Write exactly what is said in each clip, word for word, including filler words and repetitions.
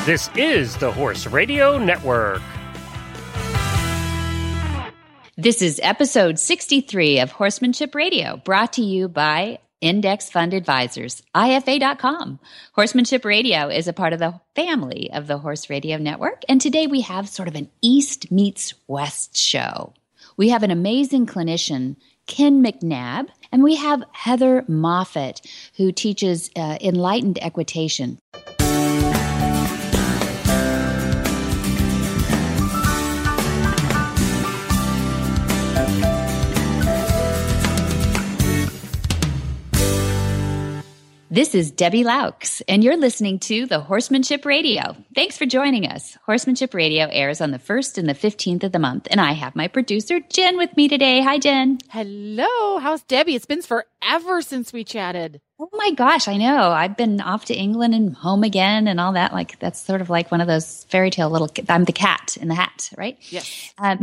This is the Horse Radio Network. This is episode sixty-three of Horsemanship Radio, brought to you by Index Fund Advisors, I F A dot com. Horsemanship Radio is a part of the family of the Horse Radio Network, and today we have sort of an East meets West show. We have an amazing clinician, Ken McNabb, and we have Heather Moffat, who teaches uh, enlightened equitation. This is Debbie Laux, and you're listening to the Horsemanship Radio. Thanks for joining us. Horsemanship Radio airs on the first and the fifteenth of the month, and I have my producer, Jen, with me today. Hi, Jen. Hello. How's Debbie? It's been forever since we chatted. Oh, my gosh, I know. I've been off to England and home again and all that. Like, that's sort of like one of those fairy tale little, I'm the cat in the hat, right? Yes. Um,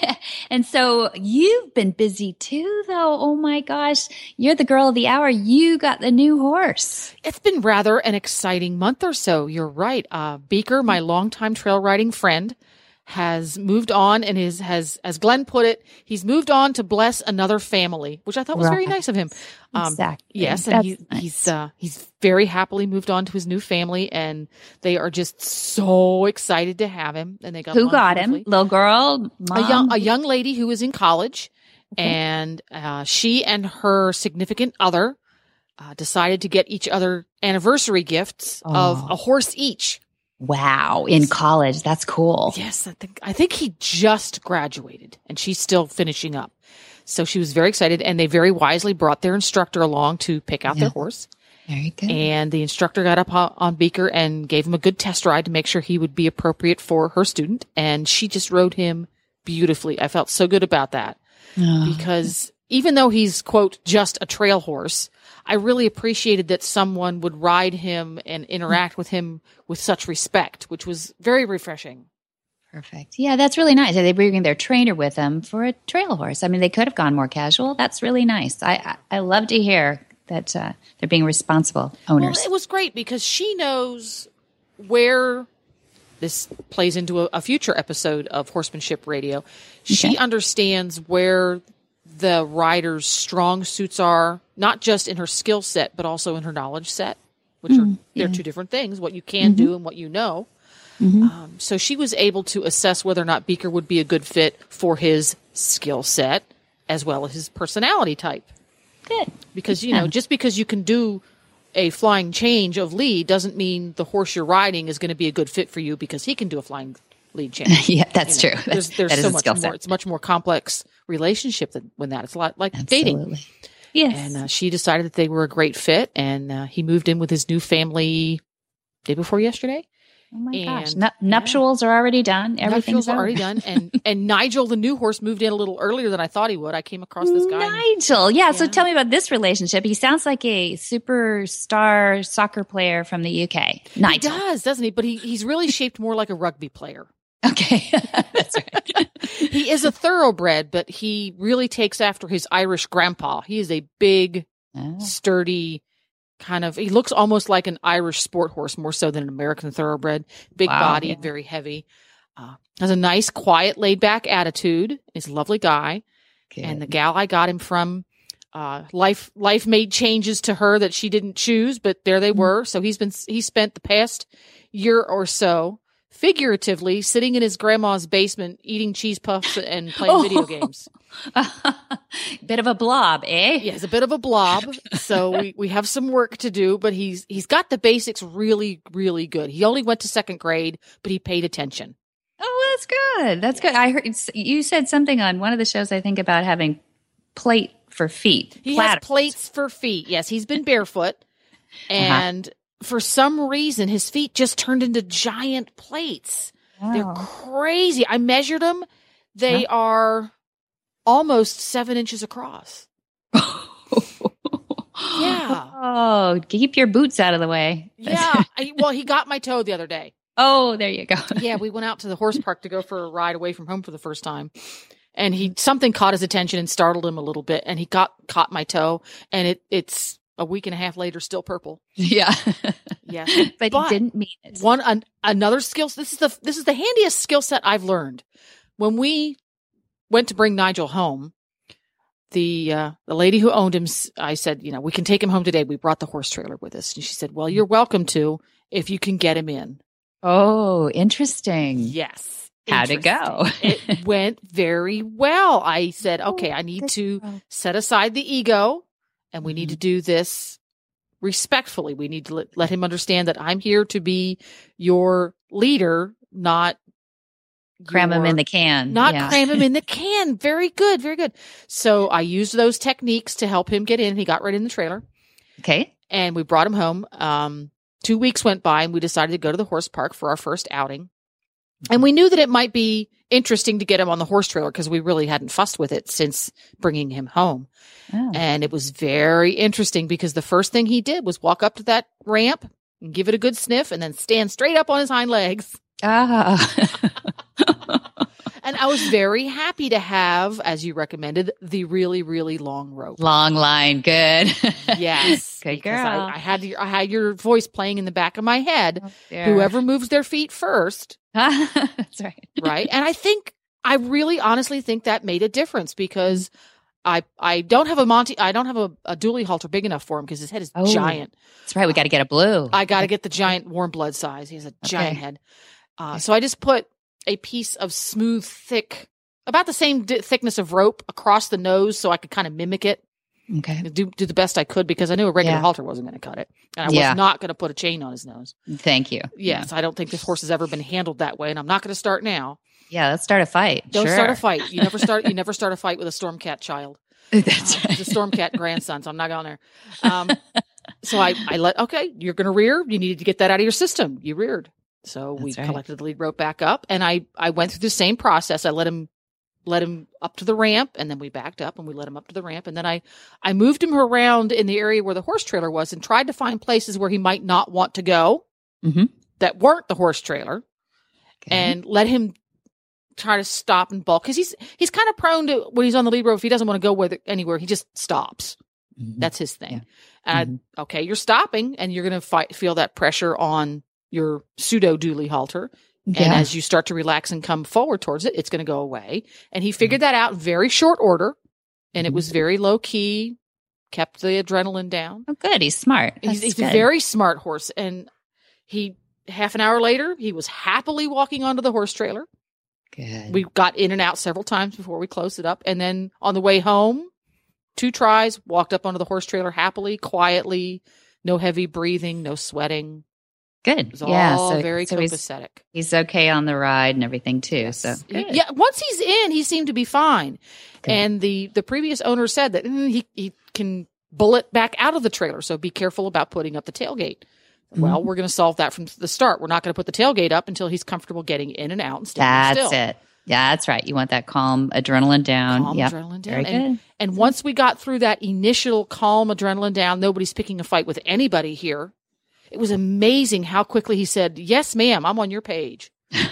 and so you've been busy too, though. Oh, my gosh. You're the girl of the hour. You got the new horse. It's been rather an exciting month or so. You're right. Uh, Beaker, my longtime trail riding friend, has moved on and is, has, as Glenn put it, he's moved on to bless another family, which I thought was right. very nice of him. Um, exactly. Yes. And he, nice. he's, uh, he's very happily moved on to his new family, and they are just so excited to have him. And they got Who got him? Little girl? Mom? A young, a young lady who is in college, okay. and, uh, she and her significant other, uh, decided to get each other anniversary gifts oh. of a horse each. Wow. In college. That's cool. Yes. I think, I think he just graduated and she's still finishing up. So she was very excited, and they very wisely brought their instructor along to pick out yeah. their horse. Very good. And the instructor got up on Beaker and gave him a good test ride to make sure he would be appropriate for her student. And she just rode him beautifully. I felt so good about that oh. because even though he's, quote, just a trail horse, I really appreciated that someone would ride him and interact with him with such respect, which was very refreshing. Perfect. Yeah, that's really nice. Are they bringing their trainer with them for a trail horse? I mean, they could have gone more casual. That's really nice. I I, I love to hear that uh, they're being responsible owners. Well, it was great because she knows where this plays into a, a future episode of Horsemanship Radio. Okay. She understands where the rider's strong suits are, not just in her skill set, but also in her knowledge set, which mm, are they're yeah. two different things, what you can mm-hmm. do and what you know. Mm-hmm. Um, so she was able to assess whether or not Beaker would be a good fit for his skill set as well as his personality type. Good. Because, you know, yeah. just because you can do a flying change of lead doesn't mean the horse you're riding is going to be a good fit for you because he can do a flying lead change. yeah, that's you know, true. There's, there's that so is much a more. set. It's a much more complex relationship than when that. It's a lot like Absolutely. dating. Yes. And uh, she decided that they were a great fit, and uh, he moved in with his new family day before yesterday. Oh my and, gosh! N- nuptials yeah. are already done. Everything's nuptials are already done, and and Nigel, the new horse, moved in a little earlier than I thought he would. I came across this guy. Nigel, yeah, yeah. So tell me about this relationship. He sounds like a superstar soccer player from the U K. Nigel he does, doesn't he? But he he's really shaped more like a rugby player. Okay, that's right. He is a thoroughbred, but he really takes after his Irish grandpa. He is a big, oh. sturdy. Kind of, he looks almost like an Irish sport horse more so than an American thoroughbred. Big wow, bodied, yeah. very heavy. Uh, has a nice, quiet, laid back attitude. He's a lovely guy. Good. And the gal I got him from, uh, life, life made changes to her that she didn't choose, but there they mm-hmm. were. So he's been, he spent the past year or so figuratively sitting in his grandma's basement, eating cheese puffs and playing oh. video games. Bit of a blob, eh? Yeah, he's a bit of a blob. So we, we have some work to do, but he's he's got the basics really, really good. He only went to second grade, but he paid attention. Oh, that's good. That's good. I heard you said something on one of the shows, I think, about having plate for feet. He platters. has plates for feet. Yes, he's been barefoot. And uh-huh. for some reason, his feet just turned into giant plates. Wow. They're crazy. I measured them. They huh? are almost seven inches across. Yeah. Oh, keep your boots out of the way. Yeah. I, well, he got my toe the other day. Oh, there you go. Yeah, we went out to the horse park to go for a ride away from home for the first time. And he something caught his attention and startled him a little bit, and he got caught my toe, and it it's a week and a half later, still purple. Yeah. Yeah. but, but he didn't mean it. One, an, another skill. This is the, this is the handiest skill set I've learned. When we went to bring Nigel home, the, uh, the lady who owned him, I said, you know, we can take him home today. We brought the horse trailer with us. And she said, well, you're welcome to, if you can get him in. Oh, interesting. Yes. How'd it go? It went very well. I said, okay, I need to set aside the ego and we need to do this respectfully. We need to let, let him understand that I'm here to be your leader, not cram your, him in the can. Not yeah. cram him in the can. Very good. Very good. So I used those techniques to help him get in. He got right in the trailer. Okay. And we brought him home. Um, two weeks went by and we decided to go to the horse park for our first outing. And we knew that it might be interesting to get him on the horse trailer because we really hadn't fussed with it since bringing him home. Oh. And it was very interesting because the first thing he did was walk up to that ramp and give it a good sniff and then stand straight up on his hind legs. Ah. And I was very happy to have, as you recommended, the really, really long rope. Long line. Good. Yes. Good girl. I, I, had your, I had your voice playing in the back of my head. Oh, whoever moves their feet first. That's right. Right. And I think, I really honestly think that made a difference because I I don't have a Monty, I don't have a, a dually halter big enough for him because his head is oh, giant. That's right. We got to get a blue. I got to get the giant warm blood size. He has a okay. giant head. Uh, so I just put a piece of smooth, thick, about the same di- thickness of rope across the nose so I could kind of mimic it. Okay. Do do the best I could because I knew a regular yeah. halter wasn't going to cut it. And I yeah. was not going to put a chain on his nose. Thank you. Yes. Yeah. I don't think this horse has ever been handled that way and I'm not going to start now. Yeah. Let's start a fight. Don't sure. start a fight. You never start, you never start a fight with a Stormcat child. That's uh, right. The Stormcat grandson. So I'm not going there. Um, so I, I let, okay, you're going to rear. You needed to get that out of your system. You reared. So That's we right. collected the lead rope back up and I, I went through the same process. I let him, let him up to the ramp and then we backed up and we let him up to the ramp. And then I, I moved him around in the area where the horse trailer was and tried to find places where he might not want to go mm-hmm. that weren't the horse trailer okay. and let him try to stop and bulk. Cause he's, he's kind of prone to when he's on the lead rope. If he doesn't want to go with it anywhere, he just stops. Mm-hmm. That's his thing. Yeah. And mm-hmm. I, okay, you're stopping and you're going to fight, feel that pressure on your pseudo dually halter. Yeah. And as you start to relax and come forward towards it, it's going to go away. And he figured that out in very short order. And it was very low key, kept the adrenaline down. Oh, good. He's smart. He's, he's good. a very smart horse. And he, half an hour later, he was happily walking onto the horse trailer. Good. We got in and out several times before we closed it up. And then on the way home, two tries, walked up onto the horse trailer happily, quietly, no heavy breathing, no sweating. Good. It was yeah. all So, very so copacetic. He's, he's okay on the ride and everything too. Yes. So good. Yeah. Once he's in, he seemed to be fine. Good. And the, the previous owner said that mm, he, he can bullet back out of the trailer. So be careful about putting up the tailgate. Mm-hmm. Well, we're going to solve that from the start. We're not going to put the tailgate up until he's comfortable getting in and out and standing That's still. it. Yeah, that's right. You want that calm adrenaline down. Calm yep. adrenaline down. Very and, good. and once we got through that initial calm adrenaline down, nobody's picking a fight with anybody here. It was amazing how quickly he said, yes, ma'am, I'm on your page.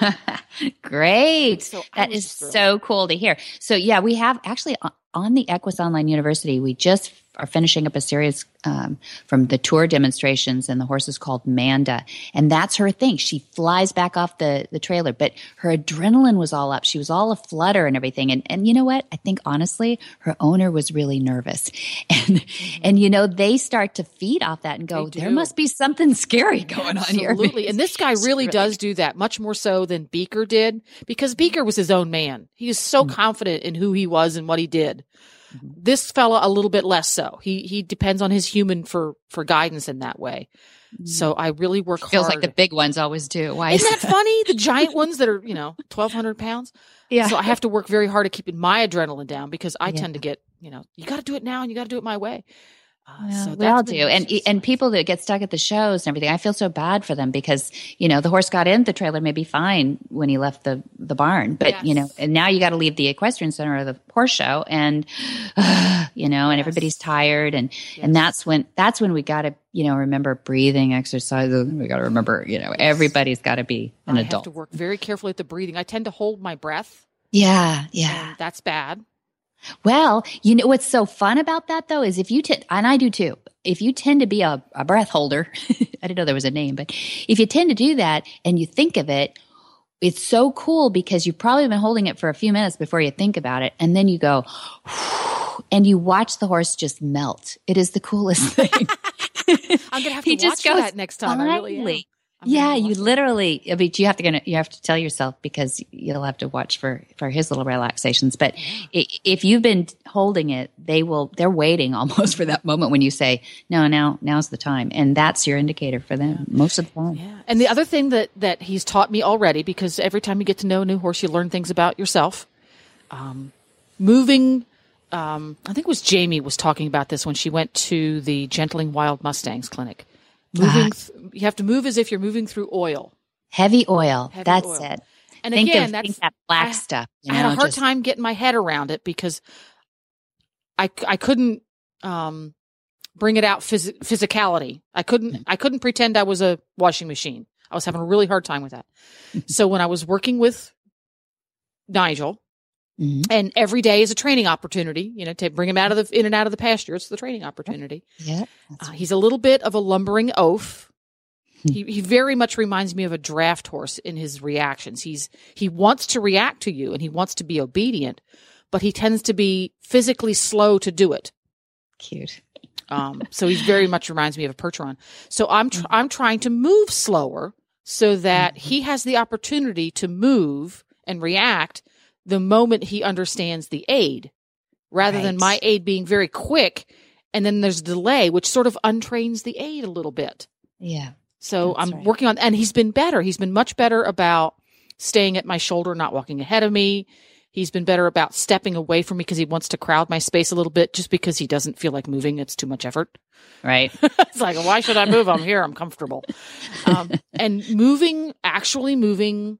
Great. So that is so cool to hear. So yeah, we have actually on the Equus Online University, we just are finishing up a series um, from the tour demonstrations, and the horse is called Manda. And that's her thing. She flies back off the, the trailer, but her adrenaline was all up. She was all aflutter and everything. And, and you know what? I think honestly, her owner was really nervous. And, mm-hmm. and you know, they start to feed off that and go, there must be something scary going Absolutely. on here. Absolutely. And this guy really does do that much more so than Beaker did, because Beaker was his own man. He was so mm-hmm. confident in who he was and what he did. This fella a little bit less so. He he depends on his human for for guidance in that way. So I really work Feels hard. like the big ones always do. Why Isn't that funny? The giant ones that are, you know, twelve hundred pounds. Yeah. So I have to work very hard at keeping my adrenaline down because I yeah. tend to get, you know, you got to do it now and you got to do it my way. Uh, well, so we all do. And and people that get stuck at the shows and everything, I feel so bad for them because, you know, the horse got in the trailer maybe fine when he left the, the barn. But, yes. you know, and now you got to leave the equestrian center or the horse show and, uh, you know, and yes. everybody's tired. And, yes. and that's when, that's when we got to, you know, remember breathing exercises. We got to remember, you know, yes. everybody's got to be an I adult. I have to work very carefully at the breathing. I tend to hold my breath. Yeah. Yeah. And that's bad. Well, you know what's so fun about that though is if you t- and I do too. If you tend to be a, a breath holder, I didn't know there was a name, but if you tend to do that and you think of it, it's so cool because you've probably been holding it for a few minutes before you think about it, and then you go, and you watch the horse just melt. It is the coolest thing. I'm gonna have to he watch that next time. Finally. I really am. I'm yeah, you literally. I mean, you have to gonna you have to tell yourself because you'll have to watch for for his little relaxations. But yeah. if you've been holding it, they will. They're waiting almost for that moment when you say, "No, now now's the time," and that's your indicator for them yeah. most of the time. Yeah. And the other thing that that he's taught me already, because every time you get to know a new horse, you learn things about yourself. Um, moving. Um, I think it was Jamie was talking about this when she went to the Gentling Wild Mustangs clinic. Moving, th- you have to move as if you're moving through oil. Heavy oil. Heavy that's oil. it. And think again, of, that's that black I, stuff. You know, I had a hard just, time getting my head around it because I, I couldn't um, bring it out phys- physicality. I couldn't I couldn't pretend I was a washing machine. I was having a really hard time with that. So when I was working with Nigel, mm-hmm. and every day is a training opportunity, you know, to bring him out of the in and out of the pasture. It's the training opportunity. Yeah, uh, right. He's a little bit of a lumbering oaf. he he very much reminds me of a draft horse in his reactions. He's he wants to react to you and he wants to be obedient, but he tends to be physically slow to do it. Cute. Um, so he very much reminds me of a Percheron. So I'm tr- I'm trying to move slower so that he has the opportunity to move and react the moment he understands the aid, rather right. than my aid being very quick, and then there's a delay, which sort of untrains the aid a little bit. Yeah. So I'm right. working on, and he's been better. He's been much better about staying at my shoulder, not walking ahead of me. He's been better about stepping away from me because he wants to crowd my space a little bit just because he doesn't feel like moving. It's too much effort. Right. It's like, why should I move? I'm here. I'm comfortable. Um, and moving, actually moving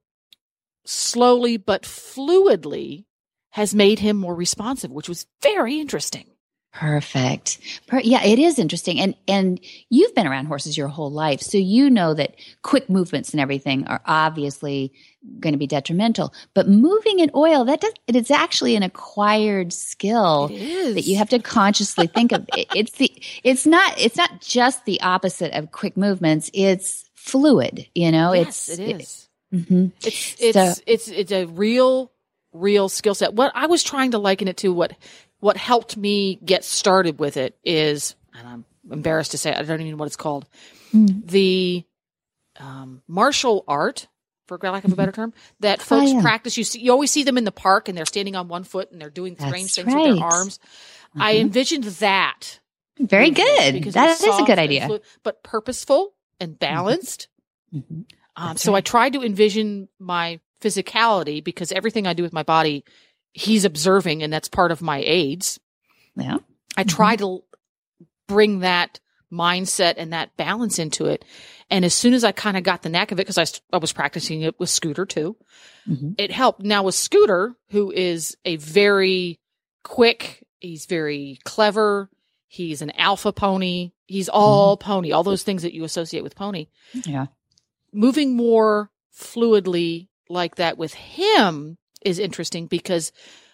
slowly but fluidly has made him more responsive, which was very interesting. Perfect. Per- yeah, it is interesting. And and you've been around horses your whole life, so you know that quick movements and everything are obviously going to be detrimental. But moving in oil, that does it is actually an acquired skill that you have to consciously think of. It, it's the it's not it's not just the opposite of quick movements. It's fluid, you know. Yes, it's it is. It, mm-hmm. It's it's, so, it's it's a real real skill set. What I was trying to liken it to what What helped me get started with it is, and I'm embarrassed to say, I don't even know what it's called, mm. the um, martial art, for lack of a better term, that folks oh, yeah. practice. You see, you always see them in the park, and they're standing on one foot, and they're doing strange things right. with their arms. Mm-hmm. I envisioned that. Very good. That is a good idea. Fluid, but purposeful and balanced. Mm-hmm. Um, so right. I tried to envision my physicality, because everything I do with my body he's observing, and that's part of my aids. Yeah. I try mm-hmm. to bring that mindset and that balance into it. And as soon as I kind of got the knack of it, because I, I was practicing it with Scooter too, mm-hmm. it helped. Now with Scooter, who is a very quick, he's very clever, he's an alpha pony, he's all mm-hmm. pony, all those things that you associate with pony. Yeah. Moving more fluidly like that with him is interesting, because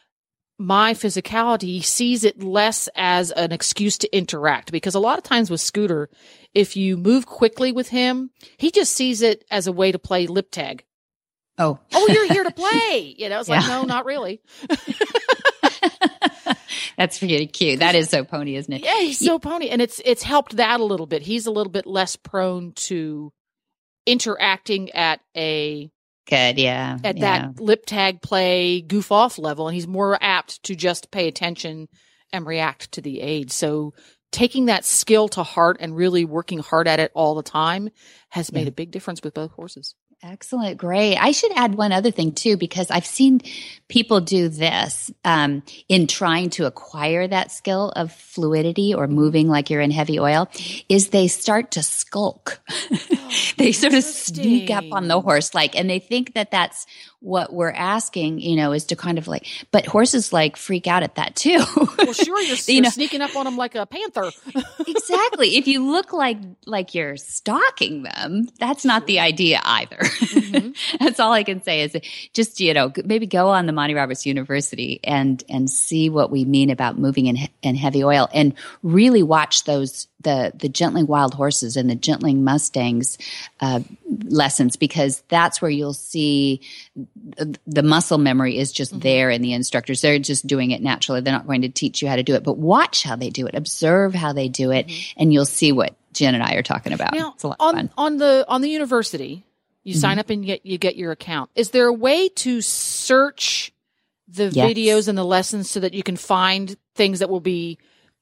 my physicality sees it less as an excuse to interact. Because a lot of times with Scooter, if you move quickly with him, he just sees it as a way to play lip tag. Oh, oh, you're here to play. You know, it's yeah. like, no, not really. That's pretty cute. That is so pony, isn't it? Yeah, he's so pony. And it's, it's helped that a little bit. He's a little bit less prone to interacting at a, Good, yeah. At yeah. that lip tag play, goof off level, and he's more apt to just pay attention and react to the aid. So taking that skill to heart and really working hard at it all the time has made yeah. a big difference with both horses. Excellent. Great. I should add one other thing too, because I've seen people do this um, in trying to acquire that skill of fluidity or moving like you're in heavy oil, is they start to skulk. they sort of sneak up on the horse, like, and they think that that's what we're asking, you know, is to kind of like, but horses like freak out at that too. Well, sure, you're, you you're know, sneaking up on them like a panther. Exactly. If you look like like you're stalking them, that's not the idea either. Mm-hmm. That's all I can say is just, you know, maybe go on the Monty Roberts University and and see what we mean about moving in, in heavy oil, and really watch those the the Gentling Wild Horses and the Gentling Mustangs uh, lessons, because that's where you'll see the muscle memory is just mm-hmm. there in the instructors. They're just doing it naturally. They're not going to teach you how to do it, but watch how they do it, observe how they do it, mm-hmm. and you'll see what Jen and I are talking about. Now, it's a lot on, of fun. On the on the university, you mm-hmm. sign up and get you get your account. Is there a way to search the yes. videos and the lessons so that you can find things that will be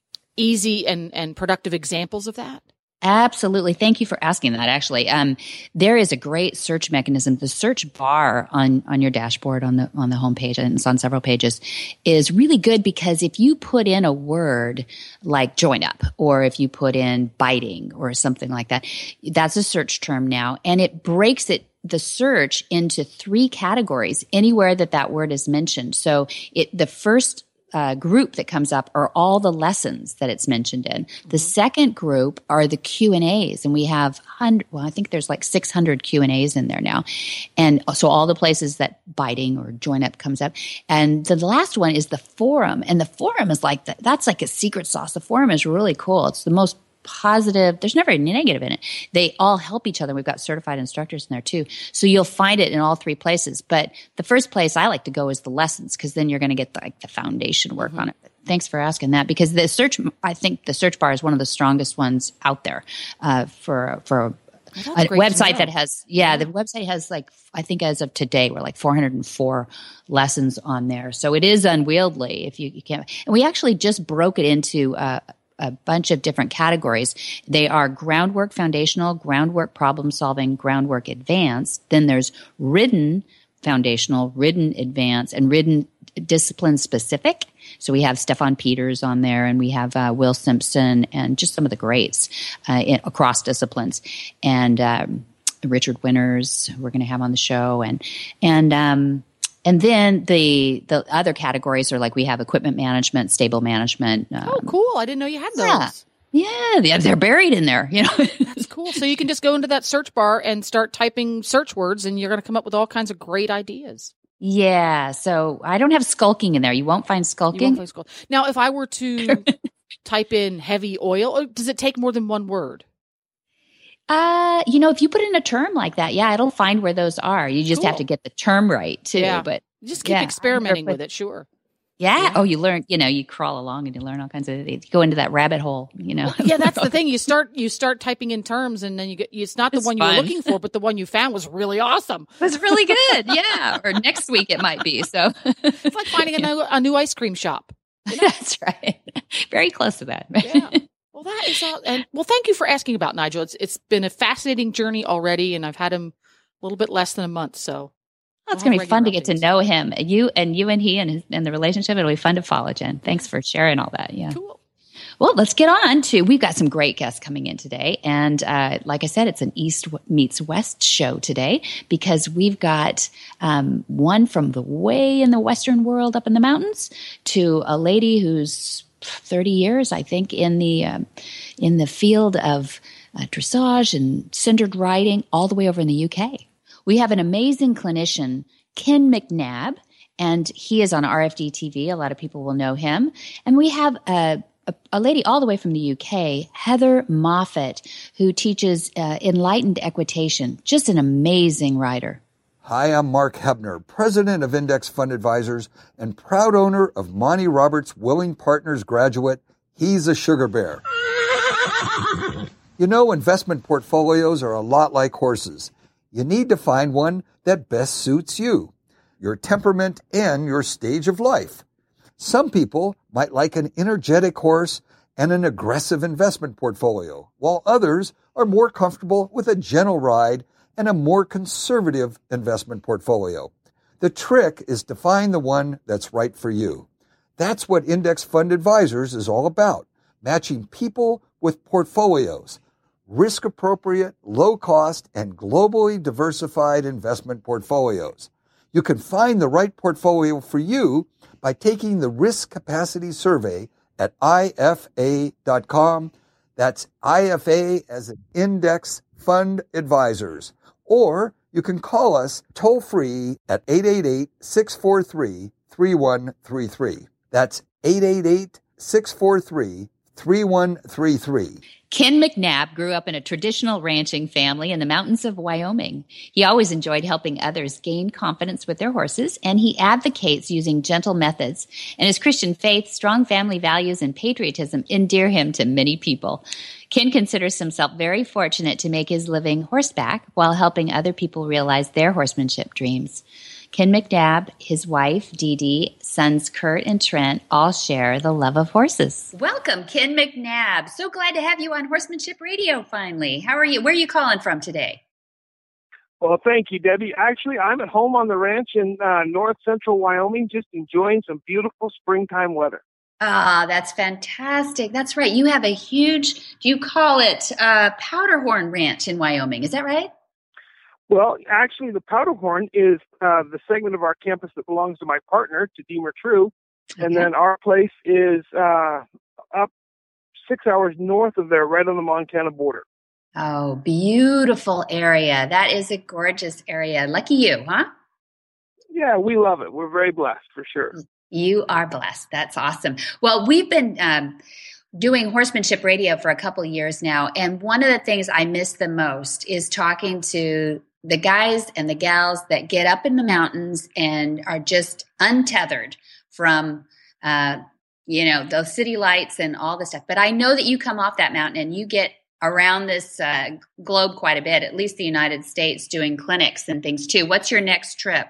easy and, and productive examples of that? Absolutely. Thank you for asking that, actually. Um, there is a great search mechanism. The search bar on, on your dashboard on the on the homepage, and it's on several pages, is really good, because if you put in a word like join up, or if you put in biting or something like that, that's a search term now, and it breaks it the search into three categories anywhere that that word is mentioned. So it the first Uh, group that comes up are all the lessons that it's mentioned in. Mm-hmm. The second group are the Q and A's, and we have hundred, well, I think there's like six hundred Q and A's in there now. And so all the places that biting or join up comes up. And the last one is the forum, and the forum is like, the, that's like a secret sauce. The forum is really cool. It's the most positive. There's never any negative in it. They all help each other. We've got certified instructors in there too. So you'll find it in all three places. But the first place I like to go is the lessons, because then you're going to get the, like the foundation work mm-hmm. on it. But thanks for asking that, because the search, I think the search bar is one of the strongest ones out there uh, for for a, a website that has, yeah, yeah, the website has like, I think as of today, we're like four hundred four lessons on there. So it is unwieldy if you, you can't. And we actually just broke it into uh, a bunch of different categories. They are groundwork foundational, groundwork problem solving, groundwork advanced. Then there's ridden foundational, ridden advanced, and ridden discipline specific. So we have Stefan Peters on there, and we have uh, Will Simpson, and just some of the greats uh, in, across disciplines. And um, Richard Winters, we're going to have on the show. And, and, um, And then the the other categories are like we have equipment management, stable management. Um, oh, cool! I didn't know you had those. Yeah, yeah, they're buried in there. You know, that's cool. So you can just go into that search bar and start typing search words, and you're going to come up with all kinds of great ideas. Yeah. So I don't have skulking in there. You won't find skulking. You won't find skulking. Now, if I were to type in heavy oil, does it take more than one word? Uh, you know, if you put in a term like that, yeah, it'll find where those are. You just cool. have to get the term right too. Yeah. But just keep yeah, experimenting with it. Sure. Yeah. yeah. Oh, you learn, you know, you crawl along and you learn all kinds of, you go into that rabbit hole, you know. Yeah, that's the thing. You start, you start typing in terms, and then you get, it's not the it's one fun. you were looking for, but the one you found was really awesome. It was really good. Yeah. Or next week it might be. So it's like finding a new, a new ice cream shop. You know? That's right. Very close to that. Yeah. Well, that is all. And well, thank you for asking about Nigel. It's it's been a fascinating journey already, and I've had him a little bit less than a month. So well, it's we'll going to be fun to get to know him. You and you and he and his, and the relationship. It'll be fun to follow, Jen. Thanks for sharing all that. Yeah. Cool. Well, let's get on to. We've got some great guests coming in today, and uh, like I said, it's an East meets West show today, because we've got um, one from the way in the Western world up in the mountains to a lady who's thirty years, I think, in the um, in the field of uh, dressage and centered riding, all the way over in the U K. We have an amazing clinician, Ken McNabb, and he is on R F D T V. A lot of people will know him. And we have a, a, a lady all the way from the U K, Heather Moffat, who teaches uh, enlightened equitation. Just an amazing rider. Hi, I'm Mark Hebner, president of Index Fund Advisors and proud owner of Monty Roberts Willing Partners graduate, He's a Sugar Bear. You know, investment portfolios are a lot like horses. You need to find one that best suits you, your temperament, and your stage of life. Some people might like an energetic horse and an aggressive investment portfolio, while others are more comfortable with a gentle ride and a more conservative investment portfolio. The trick is to find the one that's right for you. That's what Index Fund Advisors is all about, matching people with portfolios. risk-appropriate, low-cost, and globally diversified investment portfolios. You can find the right portfolio for you by taking the Risk Capacity Survey at I F A dot com. That's I F A as in Index Fund Advisors. Or you can call us toll-free at eight eight eight, six four three, three one three three. That's eight eight eight, six four three, three one three three. Ken McNabb grew up in a traditional ranching family in the mountains of Wyoming. He always enjoyed helping others gain confidence with their horses, and he advocates using gentle methods. And his Christian faith, strong family values, and patriotism endear him to many people. Ken considers himself very fortunate to make his living horseback while helping other people realize their horsemanship dreams. Ken McNabb, his wife, Dee Dee, sons Kurt and Trent all share the love of horses. Welcome, Ken McNabb. So glad to have you on Horsemanship Radio finally. How are you? Where are you calling from today? Well, thank you, Debbie. Actually, I'm at home on the ranch in uh, north central Wyoming, just enjoying some beautiful springtime weather. Ah, that's fantastic. That's right. You have a huge, do you call it uh, Powderhorn Ranch in Wyoming? Is that right? Well, actually, the Powderhorn is uh, the segment of our campus that belongs to my partner, to Deemer True. Okay. And then our place is uh, up six hours north of there, right on the Montana border. Oh, beautiful area. That is a gorgeous area. Lucky you, huh? Yeah, we love it. We're very blessed, for sure. You are blessed. That's awesome. Well, we've been um, doing Horsemanship Radio for a couple years now, and one of the things I miss the most is talking to the guys and the gals that get up in the mountains and are just untethered from, uh, you know, those city lights and all this stuff. But I know that you come off that mountain and you get around this uh, globe quite a bit, at least the United States, doing clinics and things too. What's your next trip?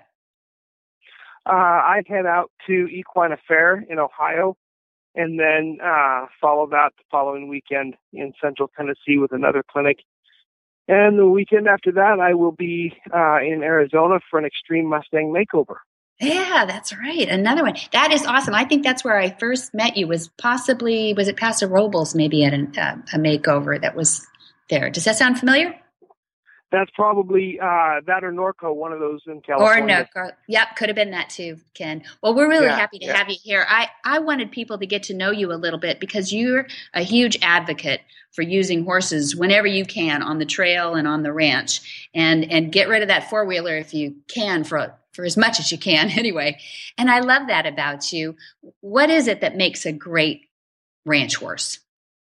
Uh, I'd head out to Equine Affair in Ohio, and then uh, follow that the following weekend in Central Tennessee with another clinic. And the weekend after that, I will be uh, in Arizona for an Extreme Mustang Makeover. Yeah, that's right. Another one. That is awesome. I think that's where I first met you, was possibly, was it Paso Robles, maybe at an, uh, a makeover that was there. Does that sound familiar? That's probably uh, that or Norco, one of those in California. Or Norco. Yep, could have been that too, Ken. Well, we're really yeah, happy to yeah. have you here. I, I wanted people to get to know you a little bit because you're a huge advocate for using horses whenever you can on the trail and on the ranch, and and get rid of that four-wheeler if you can for for as much as you can anyway. And I love that about you. What is it that makes a great ranch horse?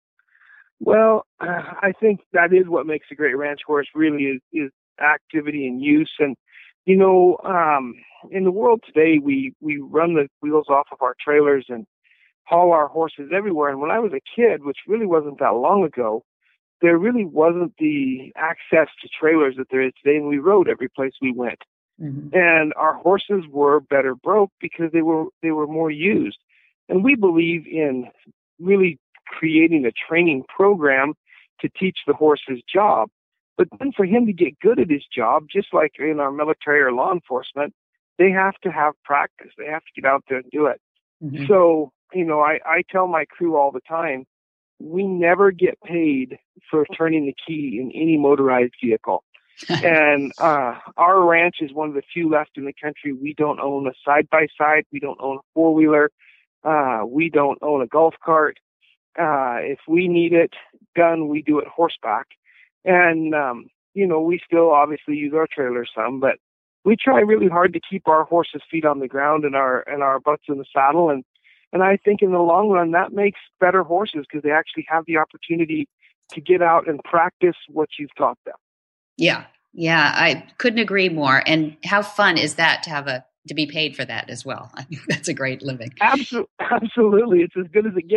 Well, uh, I think that is what makes a great ranch horse, really, is, is activity and use. And, you know, um, in the world today, we, we run the wheels off of our trailers and haul our horses everywhere. And when I was a kid, which really wasn't that long ago, there really wasn't the access to trailers that there is today, and we rode every place we went. Mm-hmm. And our horses were better broke because they were they were more used. And we believe in really creating a training program to teach the horse his job. But then for him to get good at his job, just like in our military or law enforcement, they have to have practice. They have to get out there and do it. Mm-hmm. So, you know, I, I tell my crew all the time, we never get paid for turning the key in any motorized vehicle. and uh, our ranch is one of the few left in the country. We don't own a side-by-side. We don't own a four-wheeler. Uh, we don't own a golf cart. Uh, if we need it done, we do it horseback. And, um, you know, we still obviously use our trailer some, but we try really hard to keep our horses' feet on the ground and our and our butts in the saddle. And, and I think in the long run, that makes better horses because they actually have the opportunity to get out and practice what you've taught them. Yeah, yeah, I couldn't agree more. And how fun is that to have a to be paid for that as well? I think that's a great living. Absolutely, absolutely, it's as good as it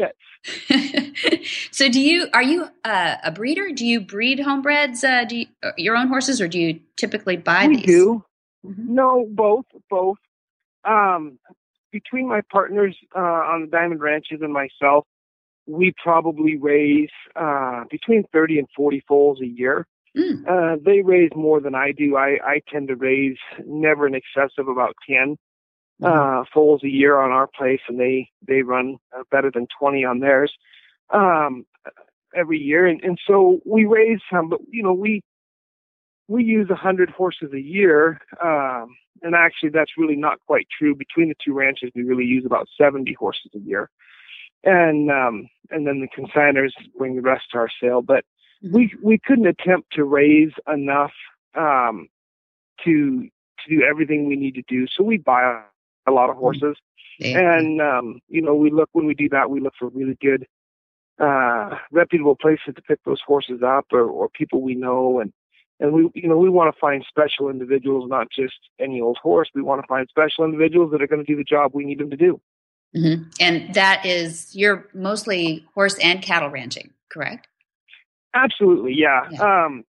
gets. So, do you are you uh, a breeder? Do you breed homebreds? Uh, do you, uh, your own horses, or do you typically buy we these? We do. Mm-hmm. No, both, both. Um, between my partners uh, on the Diamond Ranches and myself, we probably raise uh, between thirty and forty foals a year. Mm. Uh, they raise more than I do. I, I tend to raise never in excess of about ten mm. uh, foals a year on our place, and they, they run uh, better than twenty on theirs. Um, every year. And, and so we raise some, but, you know, we, we use one hundred horses a year. Um, and actually, that's really not quite true. Between the two ranches, we really use about seventy horses a year. And um, and then the consigners bring the rest to our sale. But mm-hmm. we we couldn't attempt to raise enough um, to to do everything we need to do. So we buy a, a lot of horses. Mm-hmm. And, um, you know, we look, when we do that, we look for really good, uh, reputable places to pick those horses up, or, or people we know. And, and we, you know, we want to find special individuals, not just any old horse. We want to find special individuals that are going to do the job we need them to do. Mm-hmm. And that is, you're mostly horse and cattle ranching, correct? Absolutely. Yeah. yeah. Um,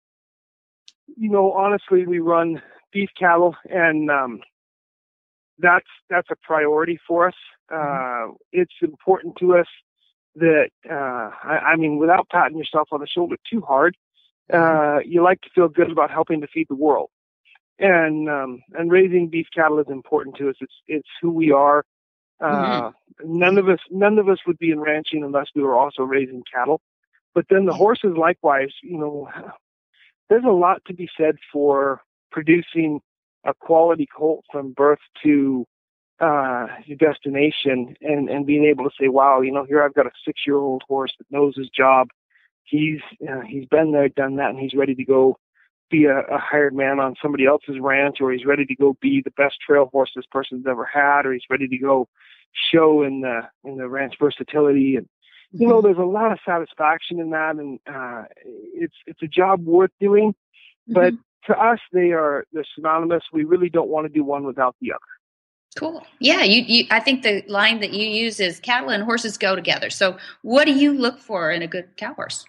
you know, honestly, we run beef cattle, and, um, that's, that's a priority for us. Uh, it's important to us that, uh, I, I mean, without patting yourself on the shoulder too hard, uh, you like to feel good about helping to feed the world. And, um, and raising beef cattle is important to us. It's, it's who we are. Uh, mm-hmm. none of us, none of us would be in ranching unless we were also raising cattle. But then the horses, likewise, you know, there's a lot to be said for producing a quality colt from birth to uh, your destination, and, and being able to say, wow, you know, here I've got a six-year-old horse that knows his job. He's uh, he's been there, done that, and he's ready to go be a, a hired man on somebody else's ranch, or he's ready to go be the best trail horse this person's ever had, or he's ready to go show in the in the ranch versatility. And you know, there's a lot of satisfaction in that, and uh, it's it's a job worth doing, but. Mm-hmm. To us, they are they're synonymous. We really don't want to do one without the other. Cool. Yeah, you, you. I think the line that you use is cattle and horses go together. So what do you look for in a good cow horse?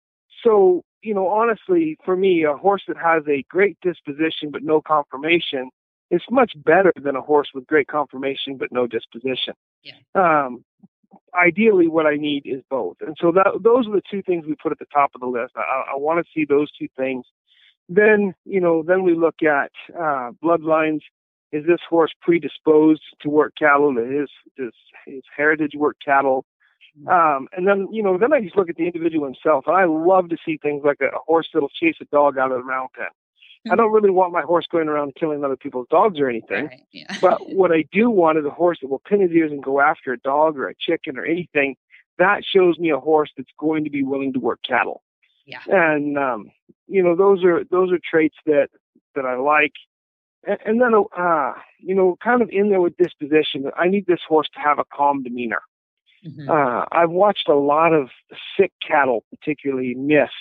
So, you know, honestly, for me, a horse that has a great disposition but no conformation is much better than a horse with great conformation but no disposition. Yeah. Um, ideally, what I need is both. And so that, those are the two things we put at the top of the list. I, I want to see those two things. Then, you know, then we look at uh, bloodlines. Is this horse predisposed to work cattle? Is his, his heritage work cattle? Um, and then, you know, then I just look at the individual himself. And I love to see things like a, a horse that'll chase a dog out of the round pen. Mm-hmm. I don't really want my horse going around killing other people's dogs or anything. Right, yeah. But what I do want is a horse that will pin his ears and go after a dog or a chicken or anything. That shows me a horse that's going to be willing to work cattle. Yeah. And, um, you know, those are, those are traits that, that I like. And, and then, uh, you know, kind of in there with disposition, I need this horse to have a calm demeanor. Mm-hmm. Uh, I've watched a lot of sick cattle, particularly missed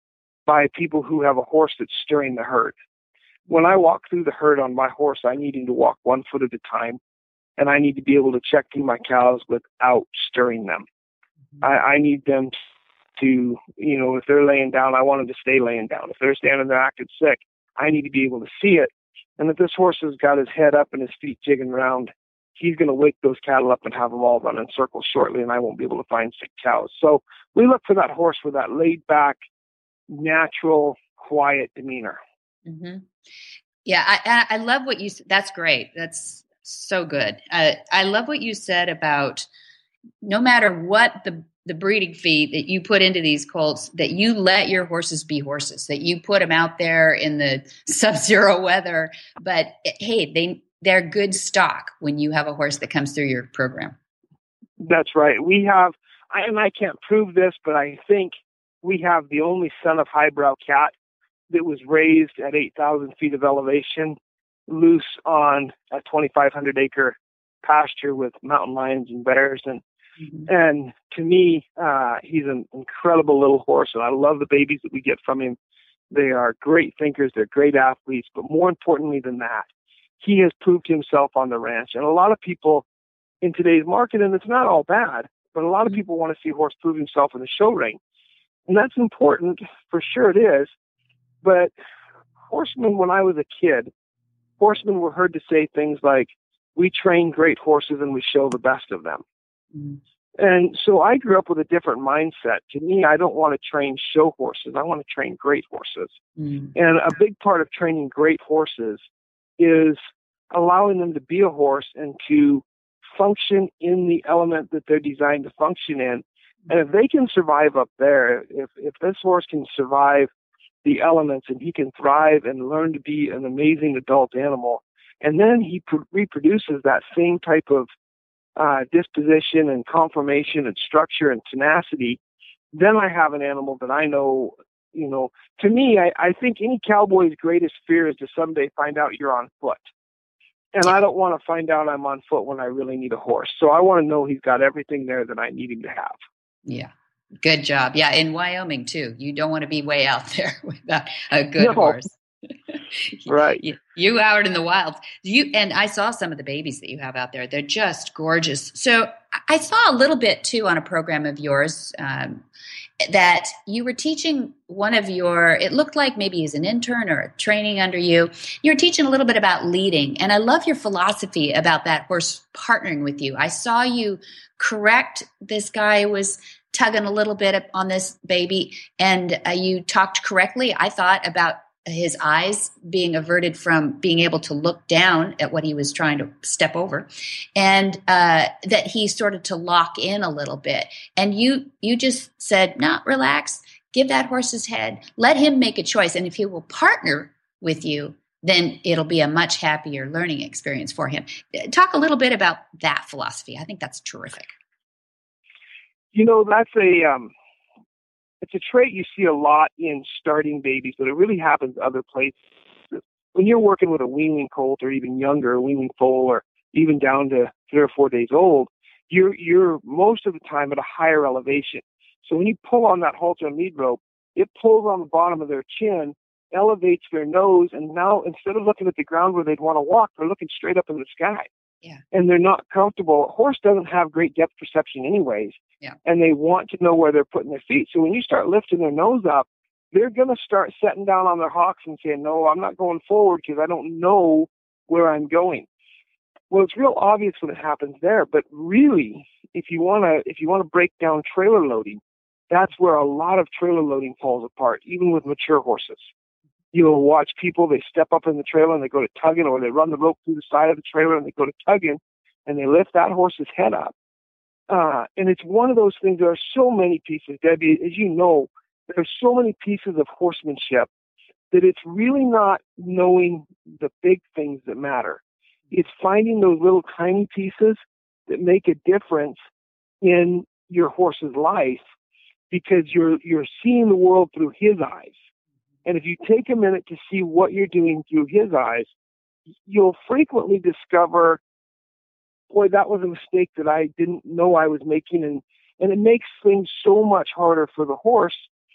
by people who have a horse that's stirring the herd. When I walk through the herd on my horse, I need him to walk one foot at a time, and I need to be able to check through my cows without stirring them. Mm-hmm. I, I need them to to, you know, if they're laying down, I want them to stay laying down. If they're standing there acting sick, I need to be able to see it. And if this horse has got his head up and his feet jigging around, he's going to wake those cattle up and have them all run in circles shortly, and I won't be able to find sick cows. So we look for that horse with that laid back, natural, quiet demeanor. Mm-hmm. Yeah, I, I love what you said. That's great. That's so good. Uh, I love what you said about no matter what the the breeding feed that you put into these colts, that you let your horses be horses, that you put them out there in the sub-zero weather. But hey, they, they're good stock when you have a horse that comes through your program. That's right. We have, and I can't prove this, but I think we have the only son of highbrow cat that was raised at eight thousand feet of elevation, loose on a twenty-five hundred acre pasture with mountain lions and bears. And Mm-hmm. And to me, uh, he's an incredible little horse, and I love the babies that we get from him. They are great thinkers. They're great athletes. But more importantly than that, he has proved himself on the ranch. And a lot of people in today's market, and it's not all bad, but a lot of people want to see a horse prove himself in the show ring. And that's important. For sure it is. But horsemen, when I was a kid, horsemen were heard to say things like, we train great horses and we show the best of them. Mm. And so I grew up with a different mindset. To me, I don't want to train show horses. I want to train great horses. Mm. And a big part of training great horses is allowing them to be a horse and to function in the element that they're designed to function in, And if they can survive up there, if if this horse can survive the elements and he can thrive and learn to be an amazing adult animal, and then he pr- reproduces that same type of uh, disposition and conformation and structure and tenacity, then I have an animal that I know, you know, to me, I, I think any cowboy's greatest fear is to someday find out you're on foot. And I don't want to find out I'm on foot when I really need a horse. So I want to know he's got everything there that I need him to have. Yeah. Good job. Yeah. In Wyoming too. You don't want to be way out there without a good No. horse. Right. You, you out in the wilds. You and I saw some of the babies that you have out there. They're just gorgeous. So I saw a little bit too on a program of yours um, that you were teaching one of your, it looked like maybe he's an intern or training under you. You were teaching a little bit about leading. And I love your philosophy about that horse partnering with you. I saw you correct this guy who was tugging a little bit on this baby, and uh, you talked correctly, I thought, about his eyes being averted from being able to look down at what he was trying to step over, and uh, that he started to lock in a little bit. And you you just said, no, relax, give that horse his head, let him make a choice. And if he will partner with you, then it'll be a much happier learning experience for him. Talk a little bit about that philosophy. I think that's terrific. You know, that's a um, it's a trait you see a lot in starting babies, but it really happens other places. When you're working with a weanling colt or even younger, a weanling foal, or even down to three or four days old, you're you're most of the time at a higher elevation. So when you pull on that halter and lead rope, it pulls on the bottom of their chin, elevates their nose, and now instead of looking at the ground where they'd want to walk, they're looking straight up in the sky. Yeah. And they're not comfortable. A horse doesn't have great depth perception anyways. Yeah. And they want to know where they're putting their feet. So when you start lifting their nose up, they're going to start setting down on their hocks and saying, no, I'm not going forward because I don't know where I'm going. Well, it's real obvious when it happens there, but really, if you want to, if you want to break down trailer loading, that's where a lot of trailer loading falls apart, even with mature horses. You'll watch people, they step up in the trailer and they go to tugging, or they run the rope through the side of the trailer and they go to tugging, and they lift that horse's head up. Uh, and it's one of those things, there are so many pieces, Debbie, as you know, there are so many pieces of horsemanship that it's really not knowing the big things that matter. It's finding those little tiny pieces that make a difference in your horse's life, because you're you're seeing the world through his eyes. And if you take a minute to see what you're doing through his eyes, you'll frequently discover, boy, that was a mistake that I didn't know I was making. And, and it makes things so much harder for the horse.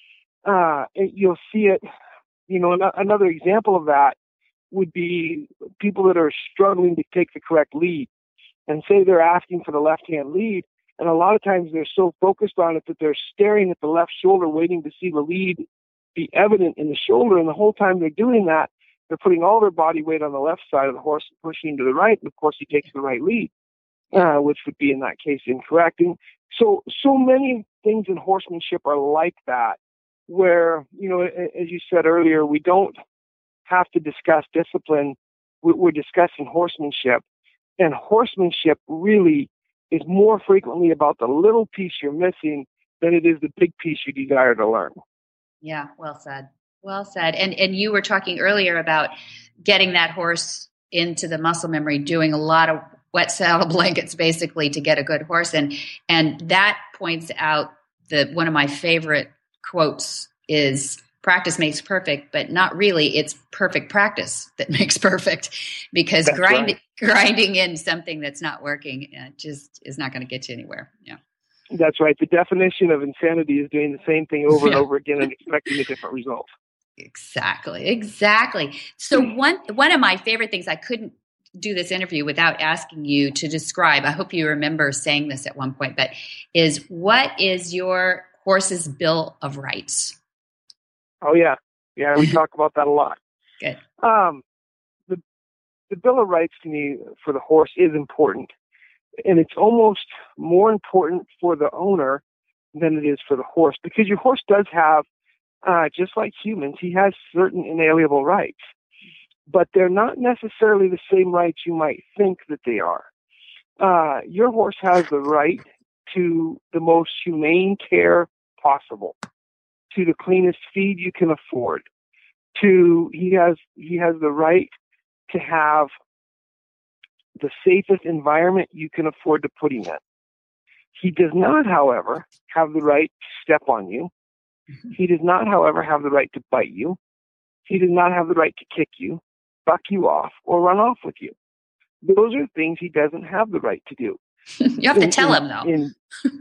Uh, and you'll see it, you know, an- another example of that would be people that are struggling to take the correct lead, and say they're asking for the left-hand lead. And a lot of times they're so focused on it that they're staring at the left shoulder, waiting to see the lead be evident in the shoulder. And the whole time they're doing that, they're putting all their body weight on the left side of the horse and pushing to the right. And of course, he takes the right lead, uh, which would be in that case incorrect. And so, so many things in horsemanship are like that, where, you know, as you said earlier, we don't have to discuss discipline. We're discussing horsemanship. And horsemanship really is more frequently about the little piece you're missing than it is the big piece you desire to learn. Yeah, well said. Well said. And and you were talking earlier about getting that horse into the muscle memory, doing a lot of wet saddle blankets basically to get a good horse. And and that points out that one of my favorite quotes is, practice makes perfect, but not really. It's perfect practice that makes perfect, because That's grinding right. grinding in something that's not working uh, just is not going to get you anywhere. Yeah. That's right. The definition of insanity is doing the same thing over Yeah. and over again and expecting a different result. Exactly. Exactly. So one one of my favorite things, I couldn't do this interview without asking you to describe, I hope you remember saying this at one point, but is, what is your horse's Bill of Rights? Oh, yeah. Yeah, we talk about that a lot. Good. Um, the, the Bill of Rights to me for the horse is important. And it's almost more important for the owner than it is for the horse, because your horse does have, uh, just like humans, he has certain inalienable rights, but they're not necessarily the same rights you might think that they are. Uh, your horse has the right to the most humane care possible, to the cleanest feed you can afford, to he has he has the right to have the safest environment you can afford to put him in. He does not, however, have the right to step on you. He does not, however, have the right to bite you. He does not have the right to kick you, buck you off, or run off with you. Those are things he doesn't have the right to do. You have in, to tell in, him, though. In,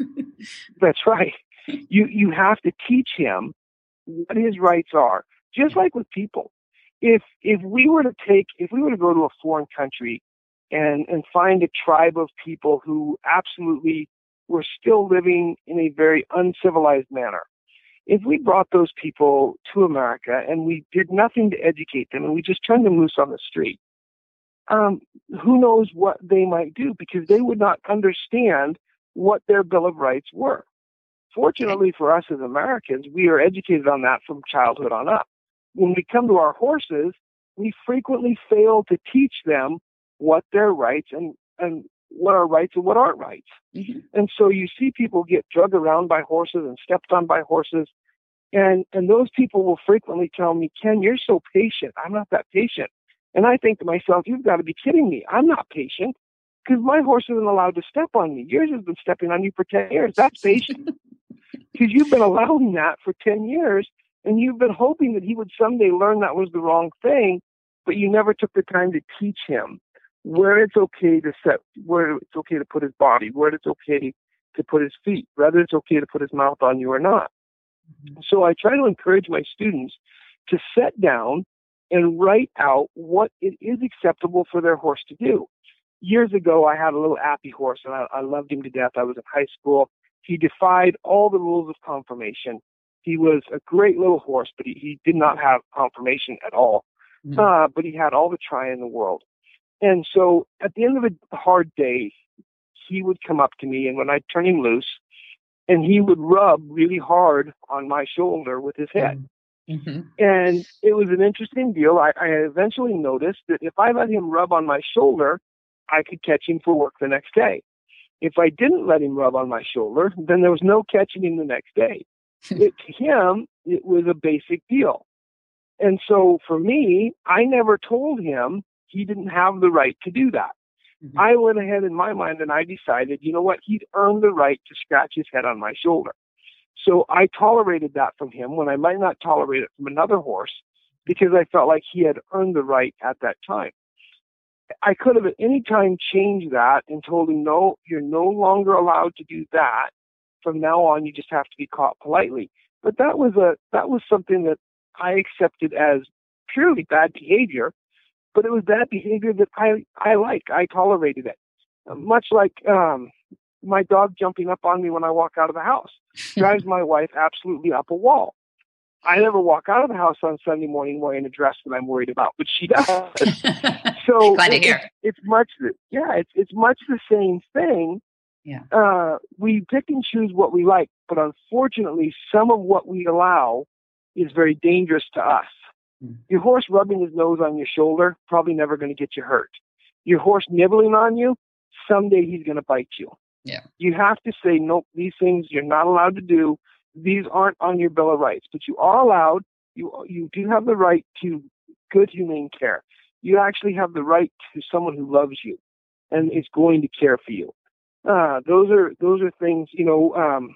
that's right. You you have to teach him what his rights are, just like with people. If if we were to take, if we were to go to a foreign country and, and find a tribe of people who absolutely were still living in a very uncivilized manner, if we brought those people to America and we did nothing to educate them and we just turned them loose on the street, um, who knows what they might do, because they would not understand what their Bill of Rights were. Fortunately for us as Americans, we are educated on that from childhood on up. When we come to our horses, we frequently fail to teach them what their rights and, and what are rights and what aren't rights. Mm-hmm. And so you see people get drugged around by horses and stepped on by horses. And, and those people will frequently tell me, Ken, you're so patient. I'm not that patient. And I think to myself, you've got to be kidding me. I'm not patient because my horse isn't allowed to step on me. Yours has been stepping on you for ten years. That's patient. Because you've been allowing that for ten years, and you've been hoping that he would someday learn that was the wrong thing, but you never took the time to teach him where it's okay to set, where it's okay to put his body, where it's okay to put his feet, whether it's okay to put his mouth on you or not. Mm-hmm. So I try to encourage my students to sit down and write out what it is acceptable for their horse to do. Years ago, I had a little Appy horse, and I, I loved him to death. I was in high school. He defied all the rules of conformation. He was a great little horse, but he, he did not have conformation at all. Mm-hmm. Uh, but he had all the try in the world. And so at the end of a hard day, he would come up to me, and when I'd turn him loose, and he would rub really hard on my shoulder with his head. Mm-hmm. And it was an interesting deal. I, I eventually noticed that if I let him rub on my shoulder, I could catch him for work the next day. If I didn't let him rub on my shoulder, then there was no catching him the next day. It, to him, it was a basic deal. And so for me, I never told him he didn't have the right to do that. Mm-hmm. I went ahead in my mind and I decided, you know what, he'd earned the right to scratch his head on my shoulder. So I tolerated that from him when I might not tolerate it from another horse, because I felt like he had earned the right at that time. I could have at any time changed that and told him, no, you're no longer allowed to do that. From now on, you just have to be caught politely. But that was a that was something that I accepted as purely bad behavior, but it was bad behavior that I, I like. I tolerated it. Much like um, my dog jumping up on me when I walk out of the house. Drives my wife absolutely up a wall. I never walk out of the house on Sunday morning wearing a dress that I'm worried about, but she does. So Glad to it, hear. It's, it's much, yeah, it's it's much the same thing. Yeah. Uh, we pick and choose what we like, but unfortunately, some of what we allow is very dangerous to us. Mm. Your horse rubbing his nose on your shoulder, probably never going to get you hurt. Your horse nibbling on you, someday he's going to bite you. Yeah. You have to say, nope, these things you're not allowed to do. These aren't on your Bill of Rights, but you are allowed, you you do have the right to good, humane care. You actually have the right to someone who loves you and is going to care for you. Uh, those are those are things, you know, um,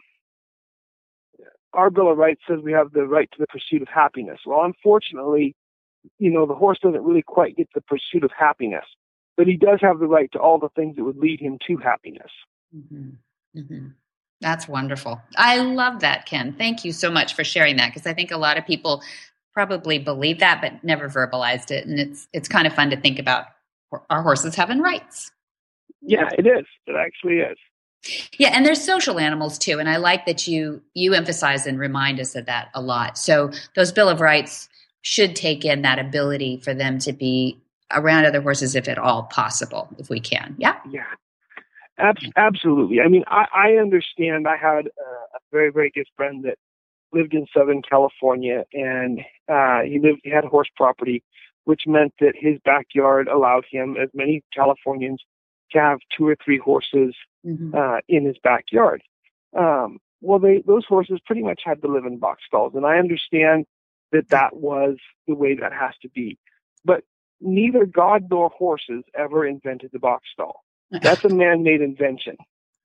our Bill of Rights says we have the right to the pursuit of happiness. Well, unfortunately, you know, the horse doesn't really quite get the pursuit of happiness, but he does have the right to all the things that would lead him to happiness. Mm-hmm. Mm-hmm. That's wonderful. I love that, Ken. Thank you so much for sharing that, because I think a lot of people probably believe that but never verbalized it, and it's it's kind of fun to think about our horses having rights. Yeah, it is. It actually is. Yeah, and they're social animals too, and I like that you you emphasize and remind us of that a lot. So those Bill of Rights should take in that ability for them to be around other horses if at all possible, if we can. Yeah? Yeah. Ab- absolutely. I mean, I, I understand. I had uh, a very, very good friend that lived in Southern California, and uh, he lived. He had horse property, which meant that his backyard allowed him, as many Californians to have two or three horses Mm-hmm. uh, in his backyard. Um, well, they those horses pretty much had to live in box stalls, and I understand that that was the way that has to be. But neither God nor horses ever invented the box stall. That's a man-made invention.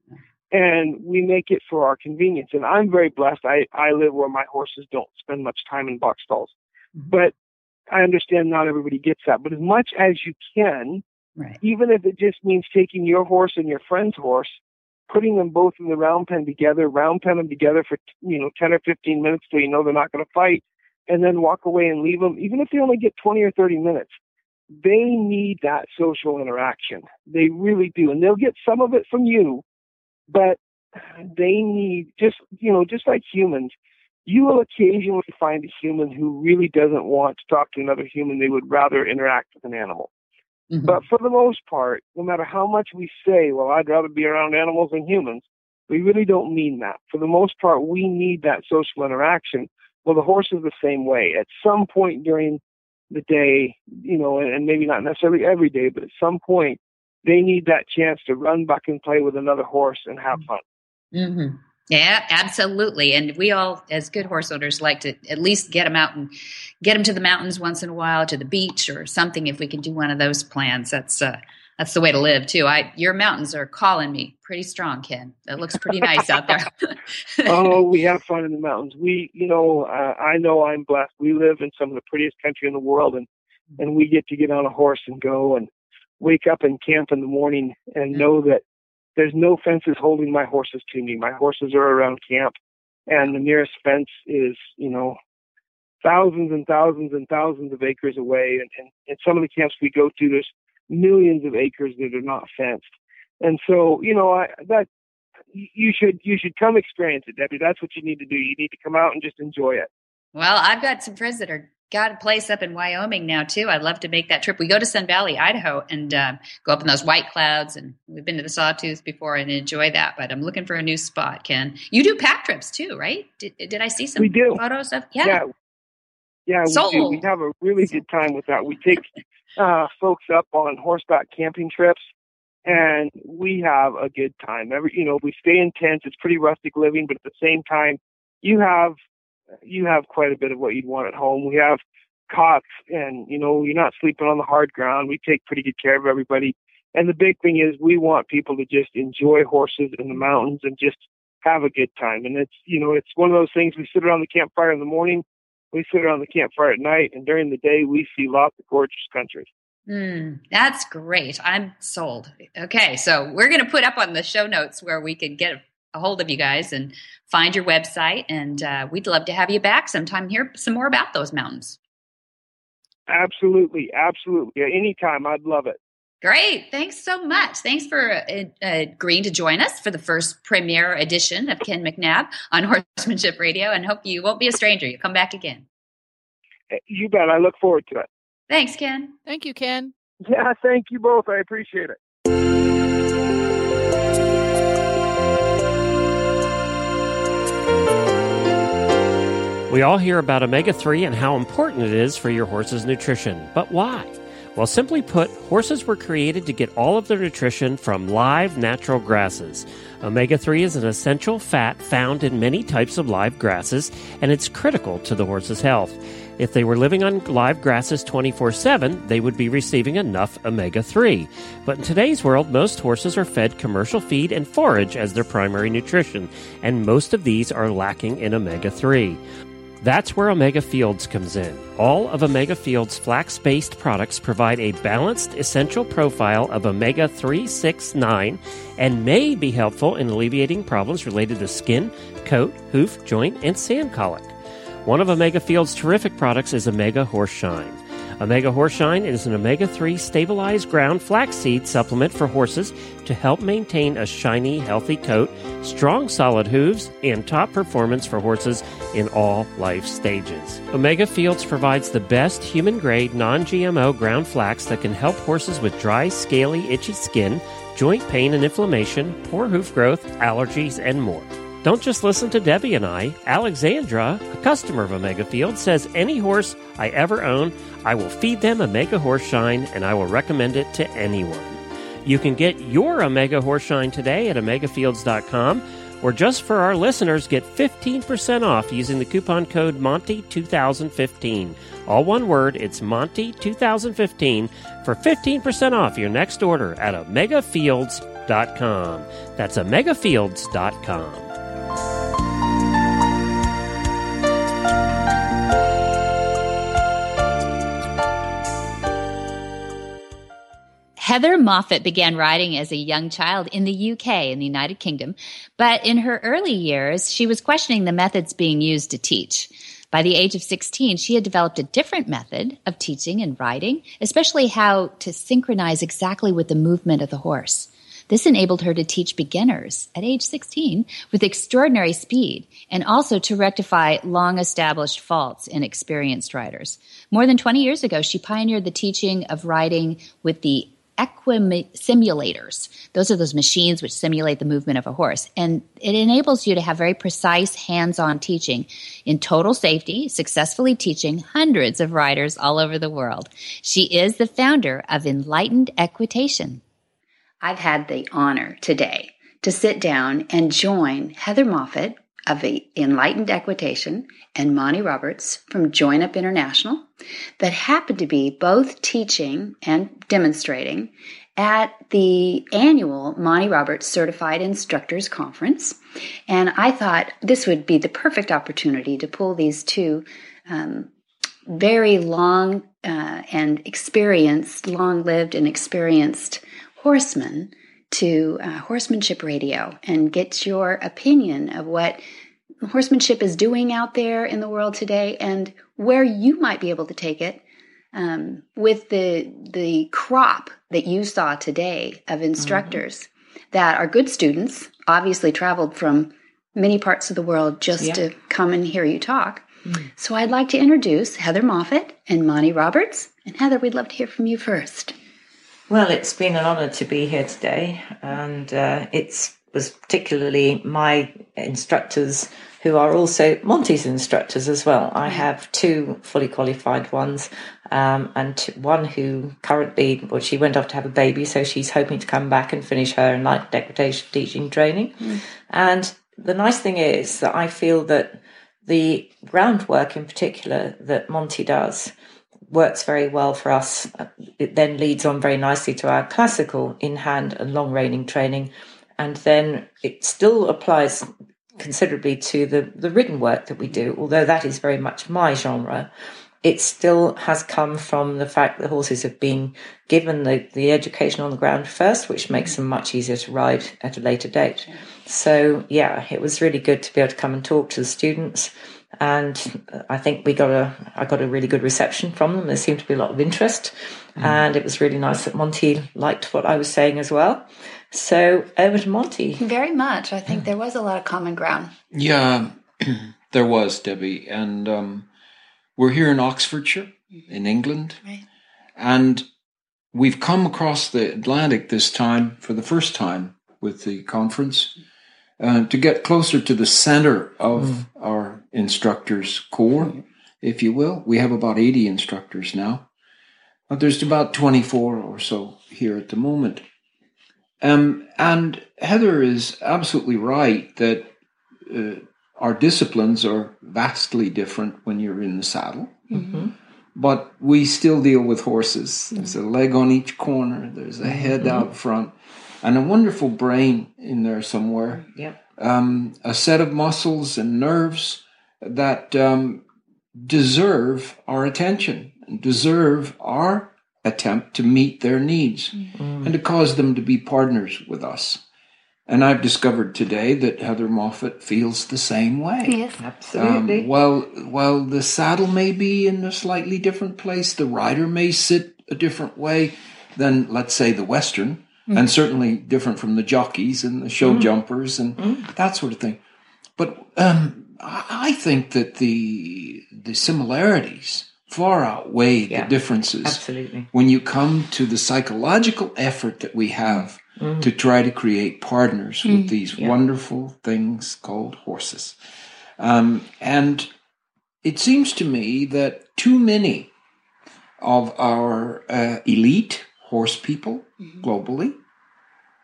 And we make it for our convenience. And I'm very blessed. I, I live where my horses don't spend much time in box stalls. Mm-hmm. But I understand not everybody gets that. But as much as you can, Right. even if it just means taking your horse and your friend's horse, putting them both in the round pen together, round pen them together for, you know, ten or fifteen minutes so you know they're not going to fight, and then walk away and leave them, even if they only get twenty or thirty minutes, they need that social interaction. They really do. And they'll get some of it from you, but they need just, you know, just like humans, you will occasionally find a human who really doesn't want to talk to another human. They would rather interact with an animal. Mm-hmm. But for the most part, no matter how much we say, well, I'd rather be around animals than humans, we really don't mean that. For the most part, we need that social interaction. Well, the horse is the same way. At some point during the day, you know, and maybe not necessarily every day, but at some point, they need that chance to run back and play with another horse and have fun. Mm-hmm. Yeah, absolutely. And we all, as good horse owners, like to at least get them out and get them to the mountains once in a while, to the beach or something. If we can do one of those plans, that's uh, that's the way to live too. I your mountains are calling me pretty strong, Ken. It looks pretty nice out there. Oh, we have fun in the mountains. We, you know, uh, I know I'm blessed. We live in some of the prettiest country in the world, and and we get to get on a horse and go and wake up and camp in the morning and know that there's no fences holding my horses to me. My horses are around camp, and the nearest fence is, you know, thousands and thousands and thousands of acres away. And, and, and some of the camps we go to, there's millions of acres that are not fenced. And so, you know, I, that you should you should come experience it, Debbie. That's what you need to do. You need to come out and just enjoy it. Well, I've got some friends that are got a place up in Wyoming now too. I'd love to make that trip. We go to Sun Valley, Idaho, and uh, go up in those white clouds. And we've been to the Sawtooth before and enjoy that. But I'm looking for a new spot. Ken, you do pack trips too, right? Did, did I see some we do. photos of? Yeah, yeah, yeah we Sold. do. We have a really good time with that. We take uh, folks up on horseback camping trips, and we have a good time. Every, you know, we stay in tents. It's pretty rustic living, but at the same time, you have you have quite a bit of what you'd want at home. We have cots, and, you know, you're not sleeping on the hard ground. We take pretty good care of everybody. And the big thing is we want people to just enjoy horses in the mountains and just have a good time. And it's, you know, it's one of those things. We sit around the campfire in the morning, we sit around the campfire at night, and during the day we see lots of gorgeous country. Mm, that's great. I'm sold. Okay, so we're going to put up on the show notes where we can get a hold of you guys and find your website, and uh, we'd love to have you back sometime and hear some more about those mountains. Absolutely, absolutely. Anytime, I'd love it. Great. Thanks so much. Thanks for uh, agreeing to join us for the first premiere edition of Ken McNabb on Horsemanship Radio, and hope you won't be a stranger. You'll come back again. You bet. I look forward to it. Thanks, Ken. Thank you, Ken. Yeah, thank you both. I appreciate it. We all hear about omega three and how important it is for your horse's nutrition. But why? Well, simply put, horses were created to get all of their nutrition from live, natural grasses. omega three is an essential fat found in many types of live grasses, and it's critical to the horse's health. If they were living on live grasses twenty-four seven, they would be receiving enough omega three. But in today's world, most horses are fed commercial feed and forage as their primary nutrition, and most of these are lacking in omega three. That's where Omega Fields comes in. All of Omega Fields flax-based products provide a balanced, essential profile of omega three, six, nine, and may be helpful in alleviating problems related to skin, coat, hoof, joint, and sand colic. One of Omega Fields' terrific products is Omega Horseshine. Omega Horseshine is an omega three stabilized ground flaxseed supplement for horses to help maintain a shiny, healthy coat, strong, solid hooves, and top performance for horses in all life stages. Omega Fields provides the best human-grade, non-G M O ground flax that can help horses with dry, scaly, itchy skin, joint pain and inflammation, poor hoof growth, allergies, and more. Don't just listen to Debbie and I. Alexandra, a customer of Omega Fields, says any horse I ever own, I will feed them Omega Horseshine, and I will recommend it to anyone. You can get your Omega horse shine today at omega fields dot com, or just for our listeners, get fifteen percent off using the coupon code Monty twenty fifteen. All one word, it's Monty twenty fifteen for fifteen percent off your next order at omega fields dot com. That's omega fields dot com. Heather Moffat began riding as a young child in the U K, in the United Kingdom, but in her early years, she was questioning the methods being used to teach. By the age of sixteen, she had developed a different method of teaching and riding, especially how to synchronize exactly with the movement of the horse. This enabled her to teach beginners at age sixteen with extraordinary speed, and also to rectify long-established faults in experienced riders. More than twenty years ago, she pioneered the teaching of riding with the Equim simulators. Those are those machines which simulate the movement of a horse. And it enables you to have very precise hands-on teaching in total safety, successfully teaching hundreds of riders all over the world. She is the founder of Enlightened Equitation. I've had the honor today to sit down and join Heather Moffat of Enlightened Equitation and Monty Roberts from Join Up International that happened to be both teaching and demonstrating at the annual Monty Roberts Certified Instructors Conference. And I thought this would be the perfect opportunity to pull these two um, very long uh, and experienced, long-lived and experienced horsemen to uh, Horsemanship Radio and get your opinion of what horsemanship is doing out there in the world today and where you might be able to take it um, with the the crop that you saw today of instructors mm-hmm. that are good students, obviously traveled from many parts of the world just yeah. to come and hear you talk. Mm-hmm. So I'd like to introduce Heather Moffat and Monty Roberts. And Heather, we'd love to hear from you first. Well, it's been an honor to be here today, and uh, it was particularly my instructors who are also Monty's instructors as well. I have two fully qualified ones, um, and one who currently, well, she went off to have a baby, so she's hoping to come back and finish her Enlightened Equitation teaching training. Mm. And the nice thing is that I feel that the groundwork in particular that Monty does works very well for us. It then leads on very nicely to our classical in-hand and long-reining training, and then it still applies considerably to the, the ridden work that we do, although that is very much my genre. It still has come from the fact that horses have been given the, the education on the ground first, which makes them much easier to ride at a later date. So, yeah, it was really good to be able to come and talk to the students. And I think we got a, I got a really good reception from them. There seemed to be a lot of interest. Mm. And it was really nice that Monty liked what I was saying as well. So over to Monty. Very much. I think there was a lot of common ground. Yeah, there was, Debbie. And um, we're here in Oxfordshire, in England. Right. And we've come across the Atlantic this time for the first time with the conference uh, to get closer to the center of mm. our instructors' core, mm. if you will. We have about eighty instructors now. But there's about twenty-four or so here at the moment. Um, and Heather is absolutely right that uh, our disciplines are vastly different when you're in the saddle. Mm-hmm. But we still deal with horses. Mm-hmm. There's a leg on each corner. There's a head mm-hmm. out front. And a wonderful brain in there somewhere. Yep. Um, a set of muscles and nerves that um, deserve our attention and deserve our attempt to meet their needs mm. and to cause them to be partners with us. And I've discovered today that Heather Moffat feels the same way. Yes, absolutely. Um, while, while the saddle may be in a slightly different place, the rider may sit a different way than, let's say, the Western, mm. and certainly different from the jockeys and the show mm. jumpers and mm. that sort of thing. But um, I think that the the similarities far outweigh yeah, the differences. Absolutely. When you come to the psychological effort that we have mm. to try to create partners mm. with these yeah. wonderful things called horses. Um, and it seems to me that too many of our uh, elite horse people mm-hmm. globally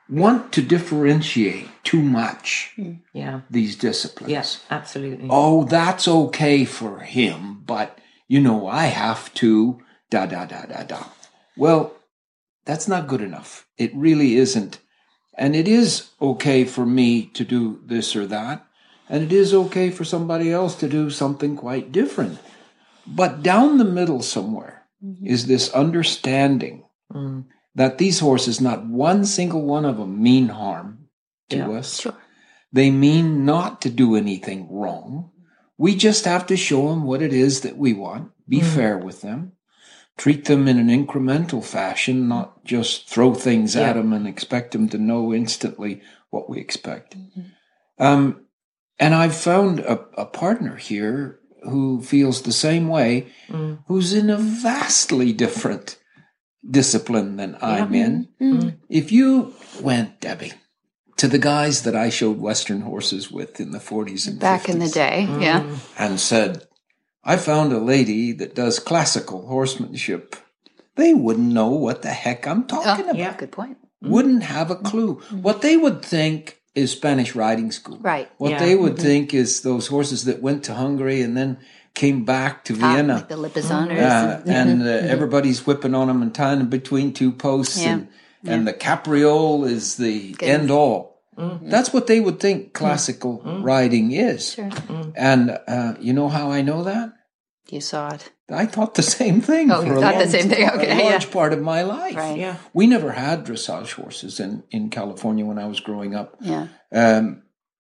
want to differentiate too much yeah. these disciplines. Yes, absolutely. Oh, that's okay for him, but, you know, I have to, da, da, da, da, da. Well, that's not good enough. It really isn't. And it is okay for me to do this or that. And it is okay for somebody else to do something quite different. But down the middle somewhere mm-hmm. is this understanding mm. that these horses, not one single one of them mean harm to yeah, us. Sure. They mean not to do anything wrong. We just have to show them what it is that we want, be mm. fair with them, treat them in an incremental fashion, not just throw things yeah. at them and expect them to know instantly what we expect. Mm-hmm. Um, and I've found a, a partner here who feels the same way, mm. who's in a vastly different discipline than yeah. I'm in. Mm. If you went, Debbie, to the guys that I showed Western horses with in the forties and back fifties, in the day, mm. yeah, and said, I found a lady that does classical horsemanship, they wouldn't know what the heck I'm talking oh, about. Yeah, good point. Wouldn't have a clue. Mm. What they would think is Spanish riding school. Right. What yeah. they would mm-hmm. think is those horses that went to Hungary and then came back to Vienna. Ah, like the Lipizaners. Uh, mm-hmm. And uh, mm-hmm. everybody's whipping on them and tying them between two posts. Yeah. And, yeah. and the capriole is the Good. end all. Mm-hmm. That's what they would think classical mm-hmm. riding is. Sure. Mm-hmm. And uh, you know how I know that? You saw it. I thought the same thing. Oh, for you a thought long, the same thing. Okay, a large yeah. part of my life. Right. Yeah. We never had dressage horses in, in California when I was growing up. Yeah. Um,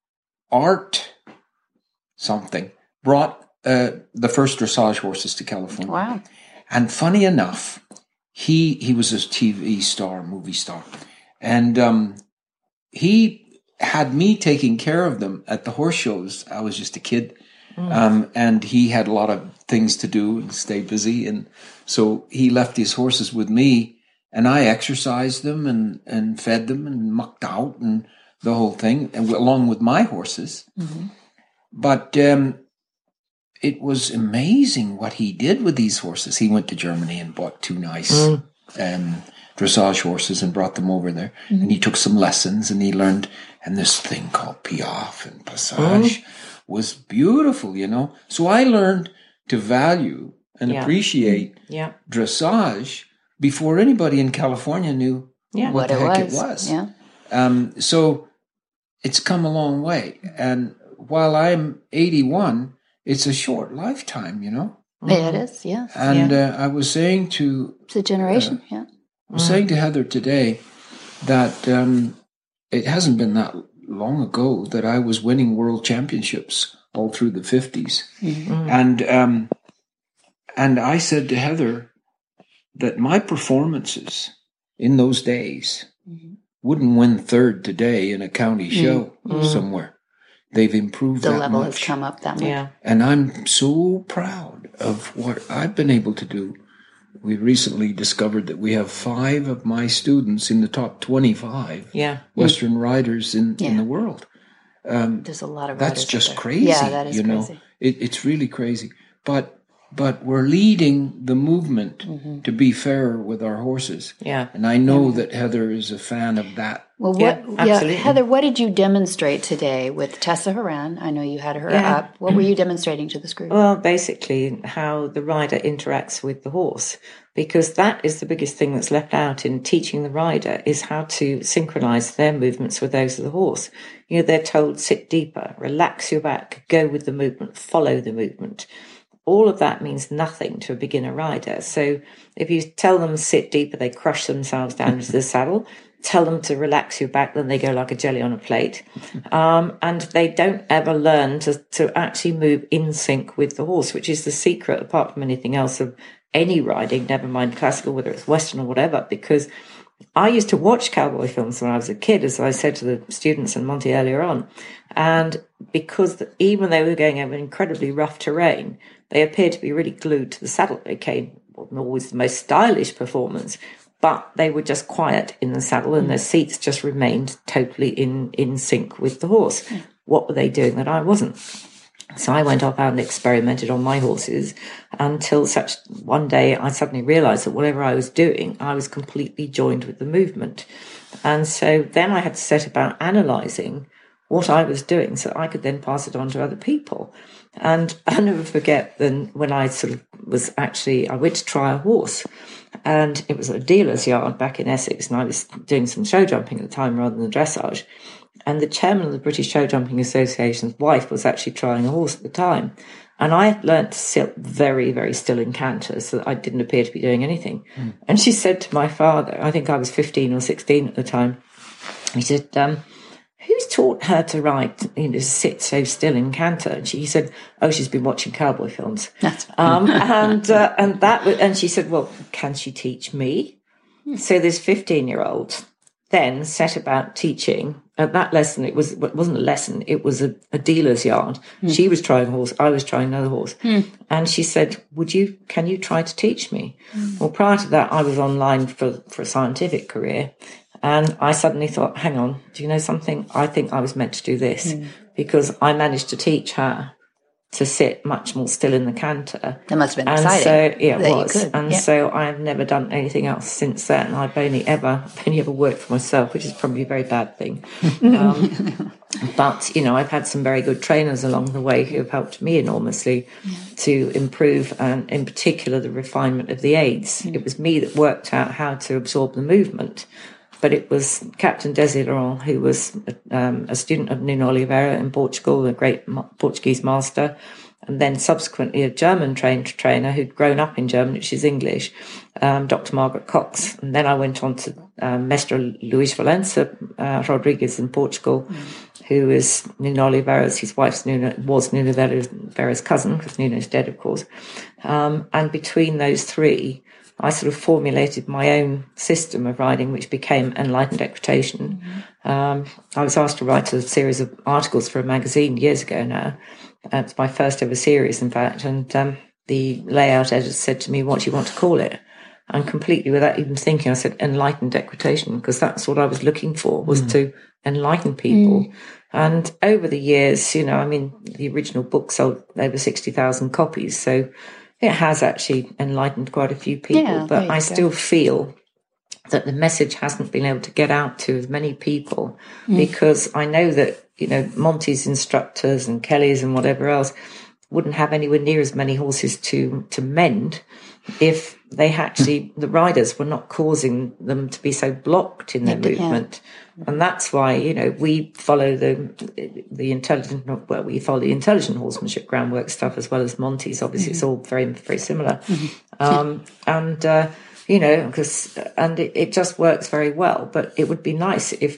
Art something brought uh, the first dressage horses to California. Wow. And funny enough, he he was a T V star, movie star. And um, he had me taking care of them at the horse shows. I was just a kid. Mm. Um, and he had a lot of things to do and stay busy. And so he left his horses with me, and I exercised them and, and fed them and mucked out and the whole thing, and along with my horses. Mm-hmm. But um, it was amazing what he did with these horses. He went to Germany and bought two nice mm. um, dressage horses and brought them over there. Mm-hmm. And he took some lessons and he learned, and this thing called Piaffe and Passage mm. was beautiful, you know. So I learned to value and yeah. appreciate yeah. dressage before anybody in California knew yeah. what, what the it heck was. it was. Yeah. Um, so it's come a long way. And while I'm eighty-one, it's a short lifetime, you know? Yeah, it is, yeah. And yeah. Uh, I was saying to... It's a generation, uh, yeah. I was mm. saying to Heather today that um, it hasn't been that long ago that I was winning world championships all through the fifties. Mm-hmm. And, um, and I said to Heather that my performances in those days... Mm-hmm. wouldn't win third today in a county show mm. somewhere. They've improved the that level much. has come up that much. Yeah. And I'm so proud of what I've been able to do. We recently discovered that we have five of my students in the top twenty-five yeah. Western mm. riders in, yeah. in the world. Um, There's a lot of That's riders just there. crazy. Yeah, that is you know? crazy. It, it's really crazy. But But we're leading the movement mm-hmm. to be fairer with our horses. Yeah. And I know yeah. that Heather is a fan of that. Well, what, yeah, yeah, Heather, what did you demonstrate today with Tessa Horan? I know you had her yeah. up. What were you demonstrating to this group? Well, basically how the rider interacts with the horse, because that is the biggest thing that's left out in teaching the rider, is how to synchronize their movements with those of the horse. You know, they're told sit deeper, relax your back, go with the movement, follow the movement. All of that means nothing to a beginner rider. So if you tell them sit deeper, they crush themselves down into the saddle. Tell them to relax your back, then they go like a jelly on a plate. Um, and they don't ever learn to, to actually move in sync with the horse, which is the secret, apart from anything else, of any riding, never mind classical, whether it's Western or whatever, because I used to watch cowboy films when I was a kid, as I said to the students and Monty earlier on. And because the, even though we were going over incredibly rough terrain, they appeared to be really glued to the saddle. They came, wasn't always the most stylish performance, but they were just quiet in the saddle and their seats just remained totally in, in sync with the horse. What were they doing that I wasn't? So I went off out and experimented on my horses until such one day I suddenly realized that whatever I was doing, I was completely joined with the movement. And so then I had to set about analyzing what I was doing so I could then pass it on to other people. And I'll never forget then when I sort of was actually, I went to try a horse, and it was a dealer's yard back in Essex, and I was doing some show jumping at the time rather than dressage. And the chairman of the British Show Jumping Association's wife was actually trying a horse at the time. And I had learnt to sit very, very still in canter so that I didn't appear to be doing anything. Mm. And she said to my father, I think I was fifteen or sixteen at the time, he said, um, who's taught her to ride, you know, to sit so still in canter? And she said, oh, she's been watching cowboy films. That's um, and uh, and that and she said, well, can she teach me? Mm. So this fifteen-year-old then set about teaching. At that lesson, it was it wasn't a lesson; it was a, a dealer's yard. Mm. She was trying a horse, I was trying another horse, mm. and she said, "Would you? Can you try to teach me?" Mm. Well, prior to that, I was online for for a scientific career, and I suddenly thought, "Hang on, do you know something? I think I was meant to do this mm. because I managed to teach her to sit much more still in the canter." That must have been and exciting. So, yeah, it was. Could, and yeah. so I've never done anything else since then. I've only ever, I've only ever worked for myself, which is probably a very bad thing. um, but, you know, I've had some very good trainers along the way who have helped me enormously yeah. to improve, and in particular, the refinement of the aids. Mm. It was me that worked out how to absorb the movement. But it was Captain Desideron, who was um, a student of Nuno Oliveira in Portugal, a great Portuguese master, and then subsequently a German-trained trainer who'd grown up in Germany, which is English, um, Doctor Margaret Cox. And then I went on to um, Mestre Luís Valença uh, Rodrigues in Portugal, mm. who is Nuno Oliveira's, his wife's Nuno, was Nuno Oliveira's cousin, because Nuno's dead, of course. Um, and between those three, I sort of formulated my own system of riding, which became Enlightened Equitation. Mm-hmm. Um, I was asked to write a series of articles for a magazine years ago now. Uh, it's my first ever series, in fact. And um, the layout editor said to me, what do you want to call it? And completely without even thinking, I said Enlightened Equitation, because that's what I was looking for, was mm. to enlighten people. Mm. And over the years, you know, I mean, the original book sold over sixty thousand copies. So it has actually enlightened quite a few people, yeah, but I go. still feel that the message hasn't been able to get out to as many people mm. because I know that, you know, Monty's instructors and Kelly's and whatever else wouldn't have anywhere near as many horses to, to mend if they actually, the riders were not causing them to be so blocked in their yeah, movement. Yeah. And that's why, you know, we follow the the intelligent, well, we follow the intelligent horsemanship groundwork stuff as well as Monty's. Obviously, mm-hmm. it's all very, very similar. Mm-hmm. Um, and, uh, you know, because, and it, it just works very well. But it would be nice if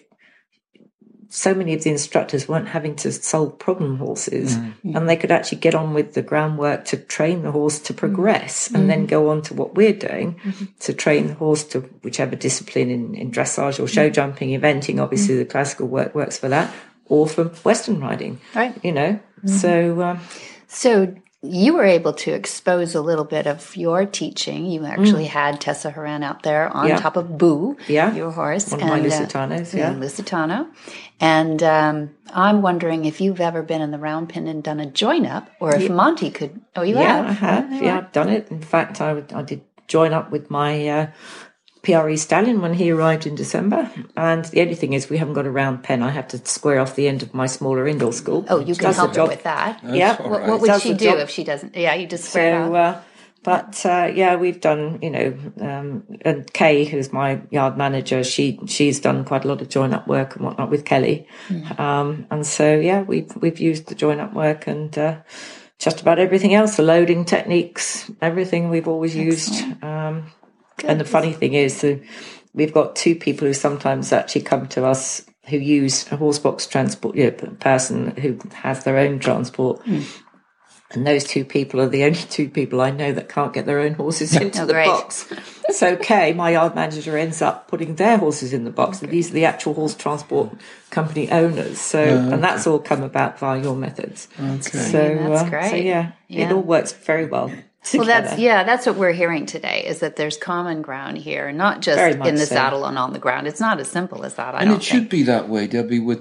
so many of the instructors weren't having to solve problem horses mm-hmm. and they could actually get on with the groundwork to train the horse to progress mm-hmm. and then go on to what we're doing mm-hmm. to train the horse to whichever discipline in, in dressage or show mm-hmm. jumping, eventing. Obviously mm-hmm. the classical work works for that, or for Western riding, right? You know, mm-hmm. so um, so you were able to expose a little bit of your teaching. You actually mm. had Tessa Horan out there on yeah. top of Boo, yeah. your horse. One of and, my Lusitanos, uh, yeah. Lusitano. And um, I'm wondering if you've ever been in the round pen and done a join-up, or if yeah. Monty could. Oh, you yeah, have? I have. Yeah, yeah, I've done it. In fact, I, I did join up with my uh, P R E stallion when he arrived in December. And the only thing is we haven't got a round pen. I have to square off the end of my smaller indoor school. Oh, you can help her with that. That's yeah. What, what would she do job. if she doesn't? Yeah, you just square so, it off. Uh, but, uh, yeah, we've done, you know, um, and Kay, who's my yard manager, she she's done quite a lot of join-up work and whatnot with Kelly. Mm. Um, and so, yeah, we've, we've used the join-up work and uh, just about everything else, the loading techniques, everything we've always Excellent. used. Um, and the funny thing is that we've got two people who sometimes actually come to us who use a horse box transport, you know, person who has their own transport. Mm. And those two people are the only two people I know that can't get their own horses into oh, the great. box. So Kay, my yard manager, ends up putting their horses in the box. Okay. These are the actual horse transport company owners. So, oh, okay. and that's all come about via your methods. Okay. So, yeah, that's great. Uh, so yeah, yeah, it all works very well. Together. Well, that's yeah, that's what we're hearing today, is that there's common ground here, not just in the so. saddle and on the ground. It's not as simple as that, I and don't it think. should be that way, Debbie, with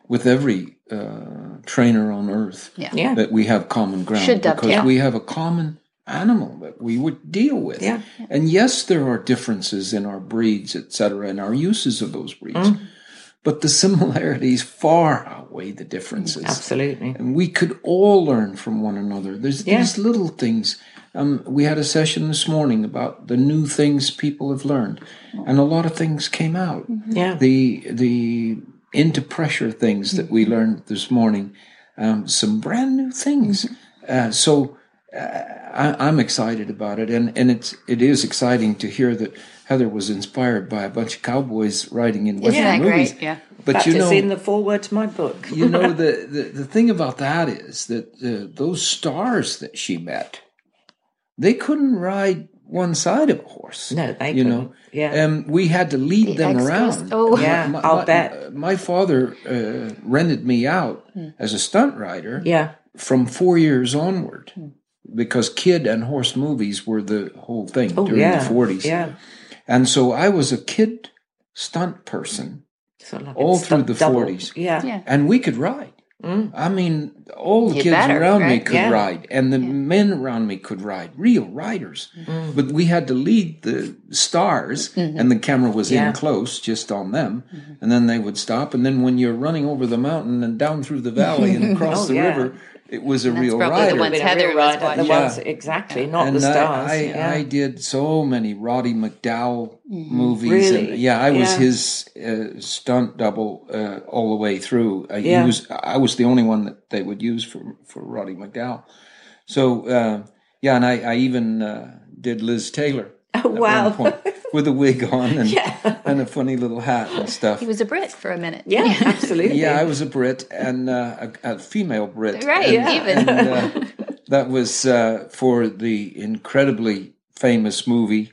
with every uh, trainer on earth. Yeah. Yeah. That we have common ground. Should dovetail. Because we have a common animal that we would deal with. Yeah. And yes, there are differences in our breeds, et cetera, and our uses of those breeds. Mm. But the similarities far outweigh the differences. Absolutely. And we could all learn from one another. There's Yeah. these little things. Um, we had a session this morning about the new things people have learned, and a lot of things came out. Yeah. The the into pressure things that we learned this morning, um, some brand new things. Uh, so uh, I, I'm excited about it, and, and it's it is exciting to hear that Heather was inspired by a bunch of cowboys riding in Western Isn't that movies. great? Yeah. But That you is know, in the foreword to my book. you know the, the the thing about that is that uh, those stars that she met, they couldn't ride one side of a horse. No, they you couldn't. know. Yeah. Um, we had to lead The them extras. around. Oh. Yeah, my, I'll my, bet. My father uh, rented me out as a stunt rider Yeah. from four years onward, because kid and horse movies were the whole thing Oh, during yeah. the forties. Yeah. And so I was a kid stunt person, So like all it's through the the double. forties. Yeah. Yeah. and we could ride. Mm. I mean, all the You kids better, around me right? could Yeah. ride, and the men around me could ride, real riders. Mm. But we had to lead the stars, and the camera was Yeah. in close, just on them, and then they would stop. And then when you're running over the mountain and down through the valley and across Oh, the yeah. river, it was a That's real probably the rider. ones Been a Heather real was rider. The watching. Yeah. ones, exactly, not and the stars. I, I, yeah. I did so many Roddy McDowell Mm-hmm. movies. Really? And, yeah, I was Yeah. his uh, stunt double uh, all the way through. I, Yeah. used, I was the only one that they would use for, for Roddy McDowell. So, uh, yeah, and I, I even uh, did Liz Taylor. Oh, at one wow. point, with a wig on and, Yeah. and a funny little hat and stuff. He was a Brit for a minute. Yeah, absolutely. Yeah, I was a Brit and uh, a, a female Brit. Right, And- yeah. even. and, uh, that was uh, for the incredibly famous movie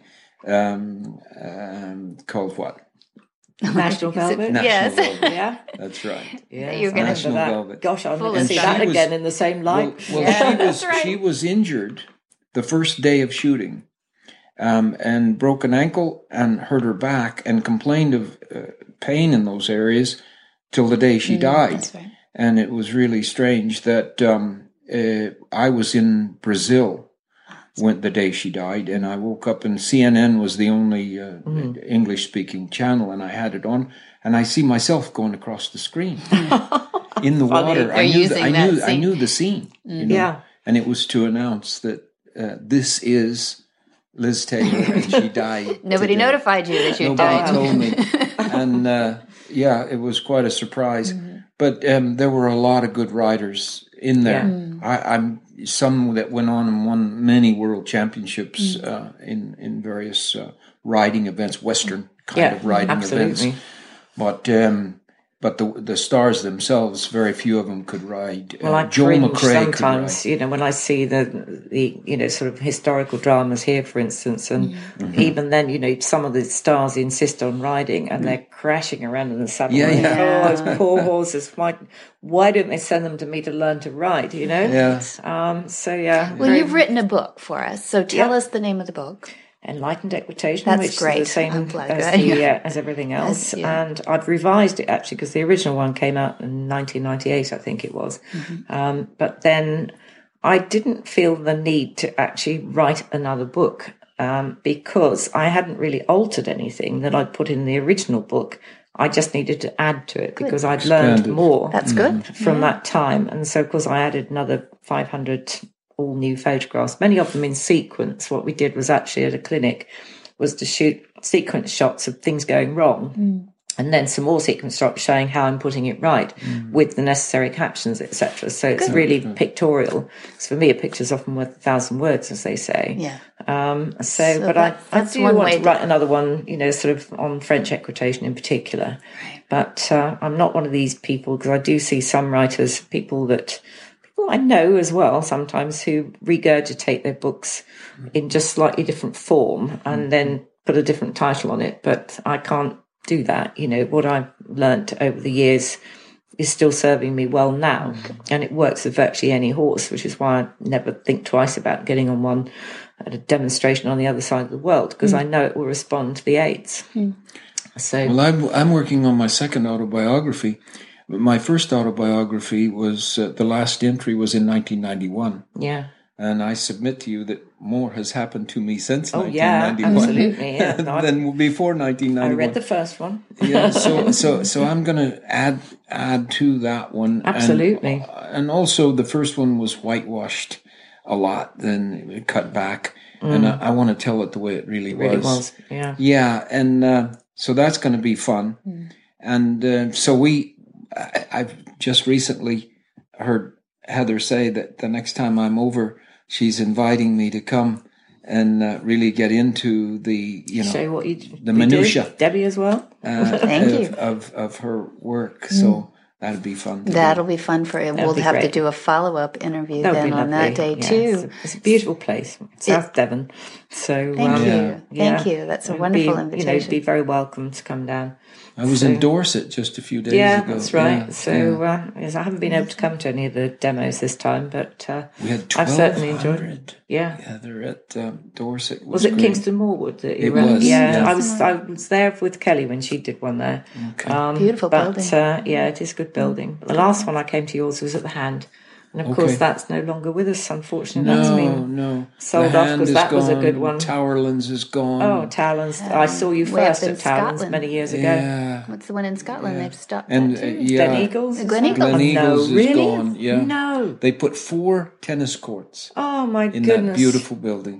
um, um, called what? National Velvet. National Yes. Velvet. Yeah. That's right. Yeah. You're gonna- National that. Velvet. Gosh, I'll Full never of see stuff. that She was- again in the same Well, light. well Yeah, she was that's right. she was injured the first day of shooting, um, and broke an ankle and hurt her back, and complained of uh, pain in those areas till the day she died. That's right. And it was really strange that um, uh, I was in Brazil when the day she died, and I woke up and C N N was the only uh, Mm. English-speaking channel, and I had it on, and I see myself going across the screen in the Funny. water. I They're knew, the, using I that knew, I scene. knew the scene, you know? Yeah. And it was to announce that uh, this is Liz Taylor, and she died. Nobody today. notified you that you Nobody died. told me. And uh, yeah, it was quite a surprise. Mm-hmm. But um, there were a lot of good riders in there. Yeah. Mm. I, I'm some that went on and won many world championships Mm. uh, in in various uh, riding events, Western kind Yeah, of riding absolutely. events. But um, but the the stars themselves, very few of them could ride. Well, Uh, I Joel cringe McRae could sometimes, ride. you know, when I see the the you know sort of historical dramas here, for instance, and Mm-hmm. even then, you know, some of the stars insist on riding, and they're crashing around in the saddle. Yeah, Like, yeah. Oh, those poor horses! Why why don't they send them to me to learn to ride? You know. Yeah. Um. So yeah. Well, very you've written a book for us, so tell Yeah. us the name of the book. Enlightened Equitation, That's which great. is the same I'm glad as, that- the, yeah. uh, as everything else. Yes, yeah. And I've revised it actually because the original one came out in nineteen ninety-eight, I think it was. Mm-hmm. Um, but then I didn't feel the need to actually write another book um, because I hadn't really altered anything that I'd put in the original book. I just needed to add to it because I'd learned Expanded. more That's good. from that time. And so, of course, I added another five hundred all new photographs, many of them in sequence. What we did was actually at a clinic was to shoot sequence shots of things going wrong. And then some more sequence shots showing how I'm putting it right with the necessary captions, et cetera. So it's really pictorial. So for me, a picture's often worth a thousand words, as they say. Yeah. Um, so, So but that- I, I that's do one want way to to- write another one, you know, sort of on French equitation in particular. But uh, I'm not one of these people because I do see some writers, people that people I know as well sometimes who regurgitate their books in just slightly different form and then put a different title on it. But I can't do that. You know, what I've learnt over the years is still serving me well now, and it works with virtually any horse, which is why I never think twice about getting on one at a demonstration on the other side of the world, because I know it will respond to the aids. So Well, I'm, I'm working on my second autobiography. my first autobiography was, uh, the last entry was in nineteen ninety-one. Yeah. And I submit to you that more has happened to me since oh, nineteen ninety-one yeah, absolutely, yeah. No, than before nineteen ninety-one. I read the first one. yeah, so so so I'm going to add add to that one. Absolutely. And, and also the first one was whitewashed a lot, then cut back. Mm. And I, I want to tell it the way it really it was. Really was, yeah. Yeah, and uh, so that's going to be fun. Mm. And uh, so we, I, I've just recently heard Heather say that the next time I'm over, she's inviting me to come and uh, really get into the, you know, show what you, the minutia. Debbie as well. Uh, Thank of, you. Of, of her work. Mm. So that'd be fun. That'll do. be fun for you. That'd we'll have great. to do a follow-up interview that then on that day, yeah, too. It's a, it's a beautiful place, South it, Devon. So Thank um, you. Yeah. Thank yeah. you. That's a wonderful be, invitation. You know, be very welcome to come down. I was so, in Dorset just a few days yeah, ago. That's right. Yeah, so yeah. Uh, yes, I haven't been able to come to any of the demos this time, but uh, we had I've certainly enjoyed it. Yeah, yeah, they're at um, Dorset. Was, was it great. Kingston Moorwood that you it were? Was, yeah, yeah, I was. I was there with Kelly when she did one there. Okay. Um, Beautiful but, building. Uh, yeah, it is a good building. The last one I came to yours was at the Hand. And of okay. course, that's no longer with us, unfortunately. No, that's been no. sold the off because that gone, was a good one. Towerlands is gone. Oh, Towerlands. Um, I saw you first at Towerlands many years ago. Yeah. What's the one in Scotland? Yeah. They've stopped and, that too. Uh, yeah. Glen Eagles? Glen Eagles. Glen Eagles no, is really? gone. Yeah. No. They put four tennis courts Oh, my in goodness. that beautiful building.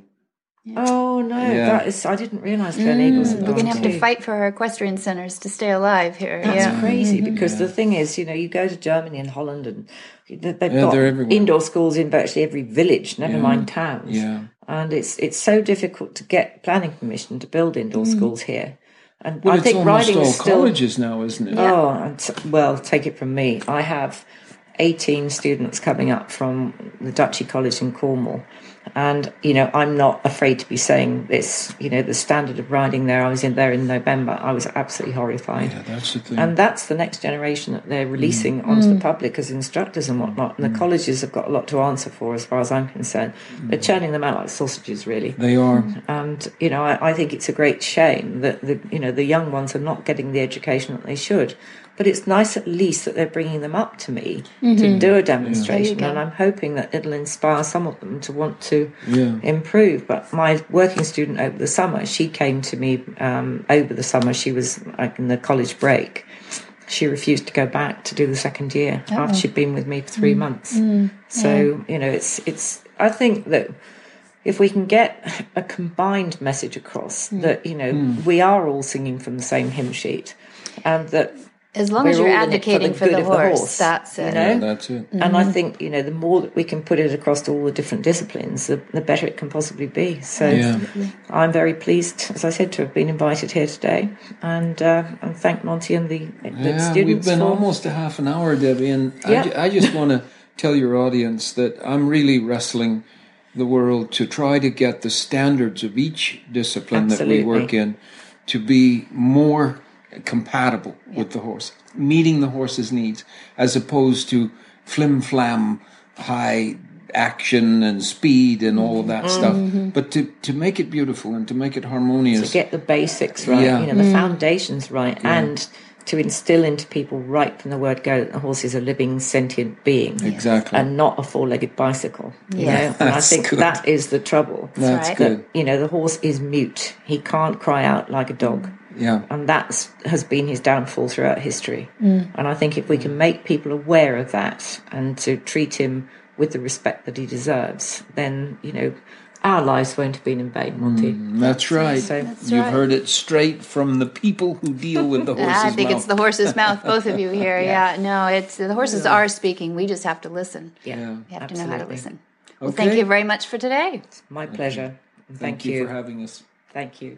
Oh, no. Yeah. That is. I didn't realise Glen mm, Eagles. We're going to have to fight for our equestrian centres to stay alive here. That's yeah. crazy because yeah. the thing is, you know, you go to Germany and Holland and they've yeah, got indoor yeah. schools in virtually every village, never yeah. mind towns. Yeah. And it's it's so difficult to get planning permission to build indoor mm. schools here. And well, I it's think almost riding all is still, colleges now, isn't it? Oh, and t- well, take it from me. I have eighteen students coming up from the Duchy College in Cornwall. And, you know, I'm not afraid to be saying this. You know, the standard of riding there, I was in there in November, I was absolutely horrified. Yeah, that's the thing. And that's the next generation that they're releasing mm. onto mm. the public as instructors and whatnot. And the mm. colleges have got a lot to answer for as far as I'm concerned. Mm. They're churning them out like sausages, really. They are. And, you know, I, I think it's a great shame that, the you know, the young ones are not getting the education that they should. But it's nice at least that they're bringing them up to me mm-hmm. to do a demonstration. Yeah. And I'm hoping that it'll inspire some of them to want to yeah. improve. But my working student over the summer, she came to me um, over the summer. She was like in the college break. She refused to go back to do the second year oh. after she'd been with me for three mm. months. Mm. So, yeah. you know, it's it's. I think that if we can get a combined message across mm. that, you know, mm. we are all singing from the same hymn sheet and that... As long as you're advocating for the, for the, horse, the horse, that's it. You know? Yeah, that's it. Mm-hmm. And I think, you know, the more that we can put it across to all the different disciplines, the, the better it can possibly be. So yeah. I'm very pleased, as I said, to have been invited here today and uh, and thank Monty and the, the yeah, students. We've been for... almost a half an hour, Debbie, and yeah. I, I just want to tell your audience that I'm really wrestling the world to try to get the standards of each discipline Absolutely. that we work in to be more compatible yeah. with the horse, meeting the horse's needs, as opposed to flim-flam, high action and speed and all of that mm-hmm. stuff. But to, to make it beautiful and to make it harmonious. To get the basics right, yeah. you know, the mm. foundations right, yeah. and to instill into people right from the word go that the horse is a living, sentient being. Exactly. And not a four-legged bicycle. You yeah. know? And I think good. that is the trouble. That's right. good. That, you know, the horse is mute. He can't cry out like a dog. Yeah. And that has been his downfall throughout history. Mm. And I think if we can make people aware of that and to treat him with the respect that he deserves, then, you know, our lives won't have been in vain, Monty. Mm, that's right. So, that's You've right. heard it straight from the people who deal with the horse's mouth. I think mouth. It's the horse's mouth, both of you here. yeah. yeah, no, it's the horses yeah. are speaking. We just have to listen. Yeah, yeah. We have absolutely. to know how to listen. Well, okay. thank you very much for today. It's my pleasure. Thank, thank you. you for having us. Thank you.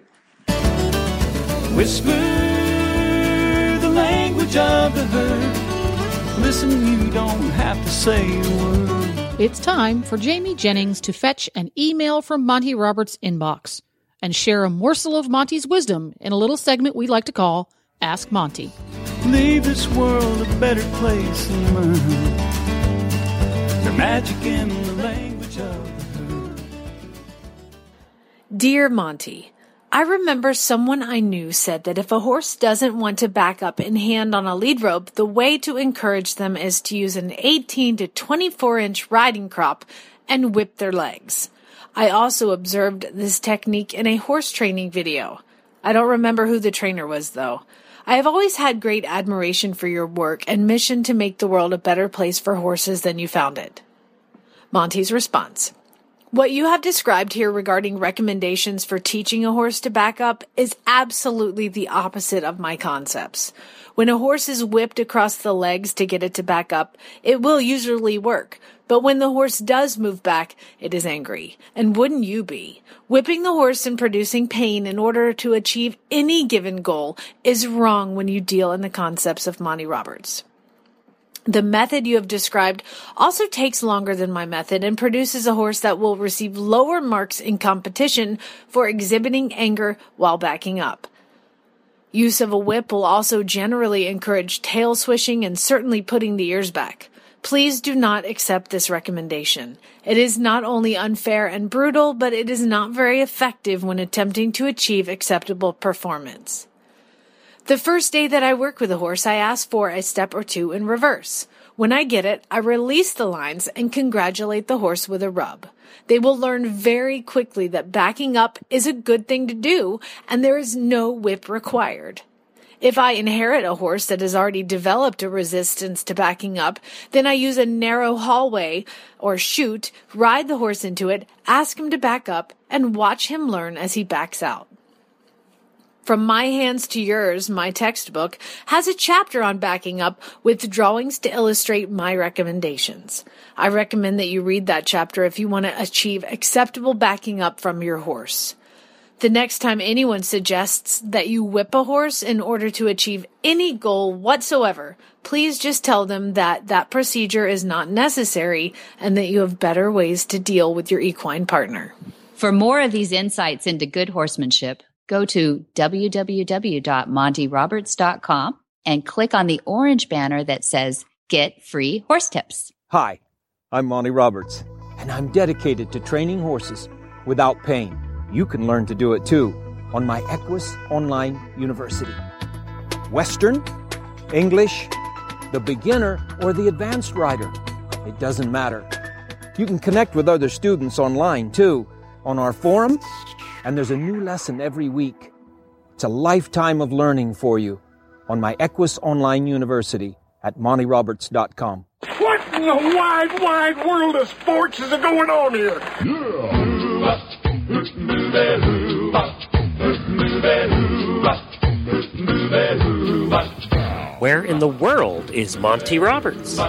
Whisper the language of the herd. Listen, you don't have to say a word. It's time for Jamie Jennings to fetch an email from Monty Roberts' inbox and share a morsel of Monty's wisdom in a little segment we like to call Ask Monty. Leave this world a better place and learn the magic in the language of the herd. Dear Monty, I remember someone I knew said that if a horse doesn't want to back up in hand on a lead rope, the way to encourage them is to use an eighteen to twenty-four inch riding crop and whip their legs. I also observed this technique in a horse training video. I don't remember who the trainer was, though. I have always had great admiration for your work and mission to make the world a better place for horses than you found it. Monty's response. What you have described here regarding recommendations for teaching a horse to back up is absolutely the opposite of my concepts. When a horse is whipped across the legs to get it to back up, it will usually work. But when the horse does move back, it is angry. And wouldn't you be? Whipping the horse and producing pain in order to achieve any given goal is wrong when you deal in the concepts of Monty Roberts. The method you have described also takes longer than my method and produces a horse that will receive lower marks in competition for exhibiting anger while backing up. Use of a whip will also generally encourage tail swishing and certainly putting the ears back. Please do not accept this recommendation. It is not only unfair and brutal, but it is not very effective when attempting to achieve acceptable performance. The first day that I work with a horse, I ask for a step or two in reverse. When I get it, I release the lines and congratulate the horse with a rub. They will learn very quickly that backing up is a good thing to do, and there is no whip required. If I inherit a horse that has already developed a resistance to backing up, then I use a narrow hallway or chute, ride the horse into it, ask him to back up, and watch him learn as he backs out. From My Hands to Yours, my textbook, has a chapter on backing up with drawings to illustrate my recommendations. I recommend that you read that chapter if you want to achieve acceptable backing up from your horse. The next time anyone suggests that you whip a horse in order to achieve any goal whatsoever, please just tell them that that procedure is not necessary and that you have better ways to deal with your equine partner. For more of these insights into good horsemanship, go to w w w dot monty roberts dot com and click on the orange banner that says Get Free Horse Tips. Hi, I'm Monty Roberts, and I'm dedicated to training horses without pain. You can learn to do it too on my Equus Online University. Western, English, the beginner, or the advanced rider. It doesn't matter. You can connect with other students online too, on our forum, and there's a new lesson every week. It's a lifetime of learning for you on my Equus Online University at monty roberts dot com. What in the wide, wide world of sports is going on here? Where in the world is Monty Roberts?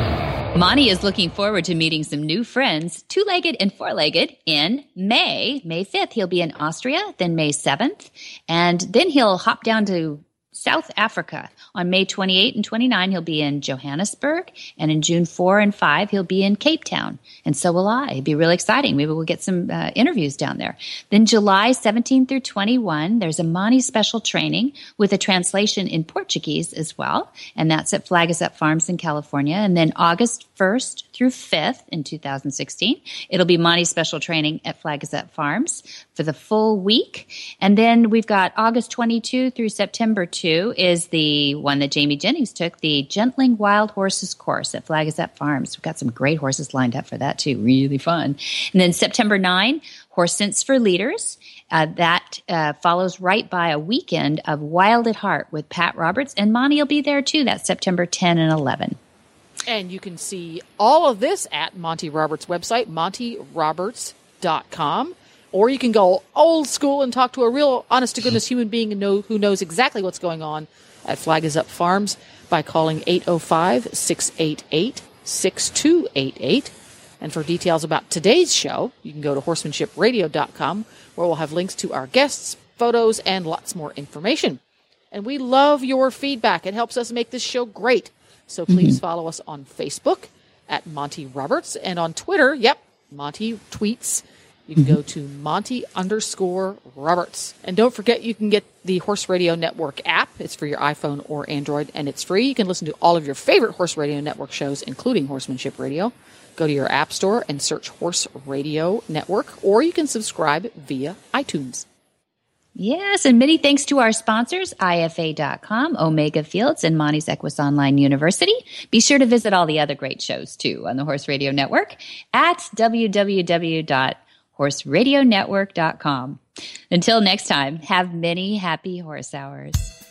Monty is looking forward to meeting some new friends, two-legged and four-legged, in May. May fifth, he'll be in Austria, then May seventh, and then he'll hop down to South Africa. On May twenty-eighth and twenty-ninth, he'll be in Johannesburg, and in June fourth and fifth, he'll be in Cape Town, and so will I. It'd be really exciting. Maybe we'll get some uh, interviews down there. Then July seventeenth through twenty-first, there's a Monty special training with a translation in Portuguese as well, and that's at Flag Is Up Farms in California. And then August first through fifth in two thousand sixteen, it'll be Monty special training at Flag Is Up Farms for the full week. And then we've got August twenty-second through September second is the one that Jamie Jennings took, the Gentling Wild Horses course at Flag Is Up Farms. We've got some great horses lined up for that too. Really fun. And then September ninth, Horse Sense for Leaders. Uh, that uh, follows right by a weekend of Wild at Heart with Pat Roberts, and Monty will be there too. That's September tenth and eleventh. And you can see all of this at Monty Roberts' website, monty roberts dot com. Or you can go old school and talk to a real honest-to-goodness human being and know, who knows exactly what's going on at Flag Is Up Farms by calling eight oh five, six eight eight, six two eight eight. And for details about today's show, you can go to horsemanship radio dot com, where we'll have links to our guests, photos, and lots more information. And we love your feedback. It helps us make this show great. So please mm-hmm. follow us on Facebook at Monty Roberts, and on Twitter, yep, Monty Tweets. You can go to Monty underscore Roberts. And don't forget, you can get the Horse Radio Network app. It's for your iPhone or Android, and it's free. You can listen to all of your favorite Horse Radio Network shows, including Horsemanship Radio. Go to your app store and search Horse Radio Network, or you can subscribe via iTunes. Yes, and many thanks to our sponsors, I F A dot com, Omega Fields, and Monty's Equus Online University. Be sure to visit all the other great shows, too, on the Horse Radio Network at w w w dot horse radio network dot com. Until next time, have many happy horse hours.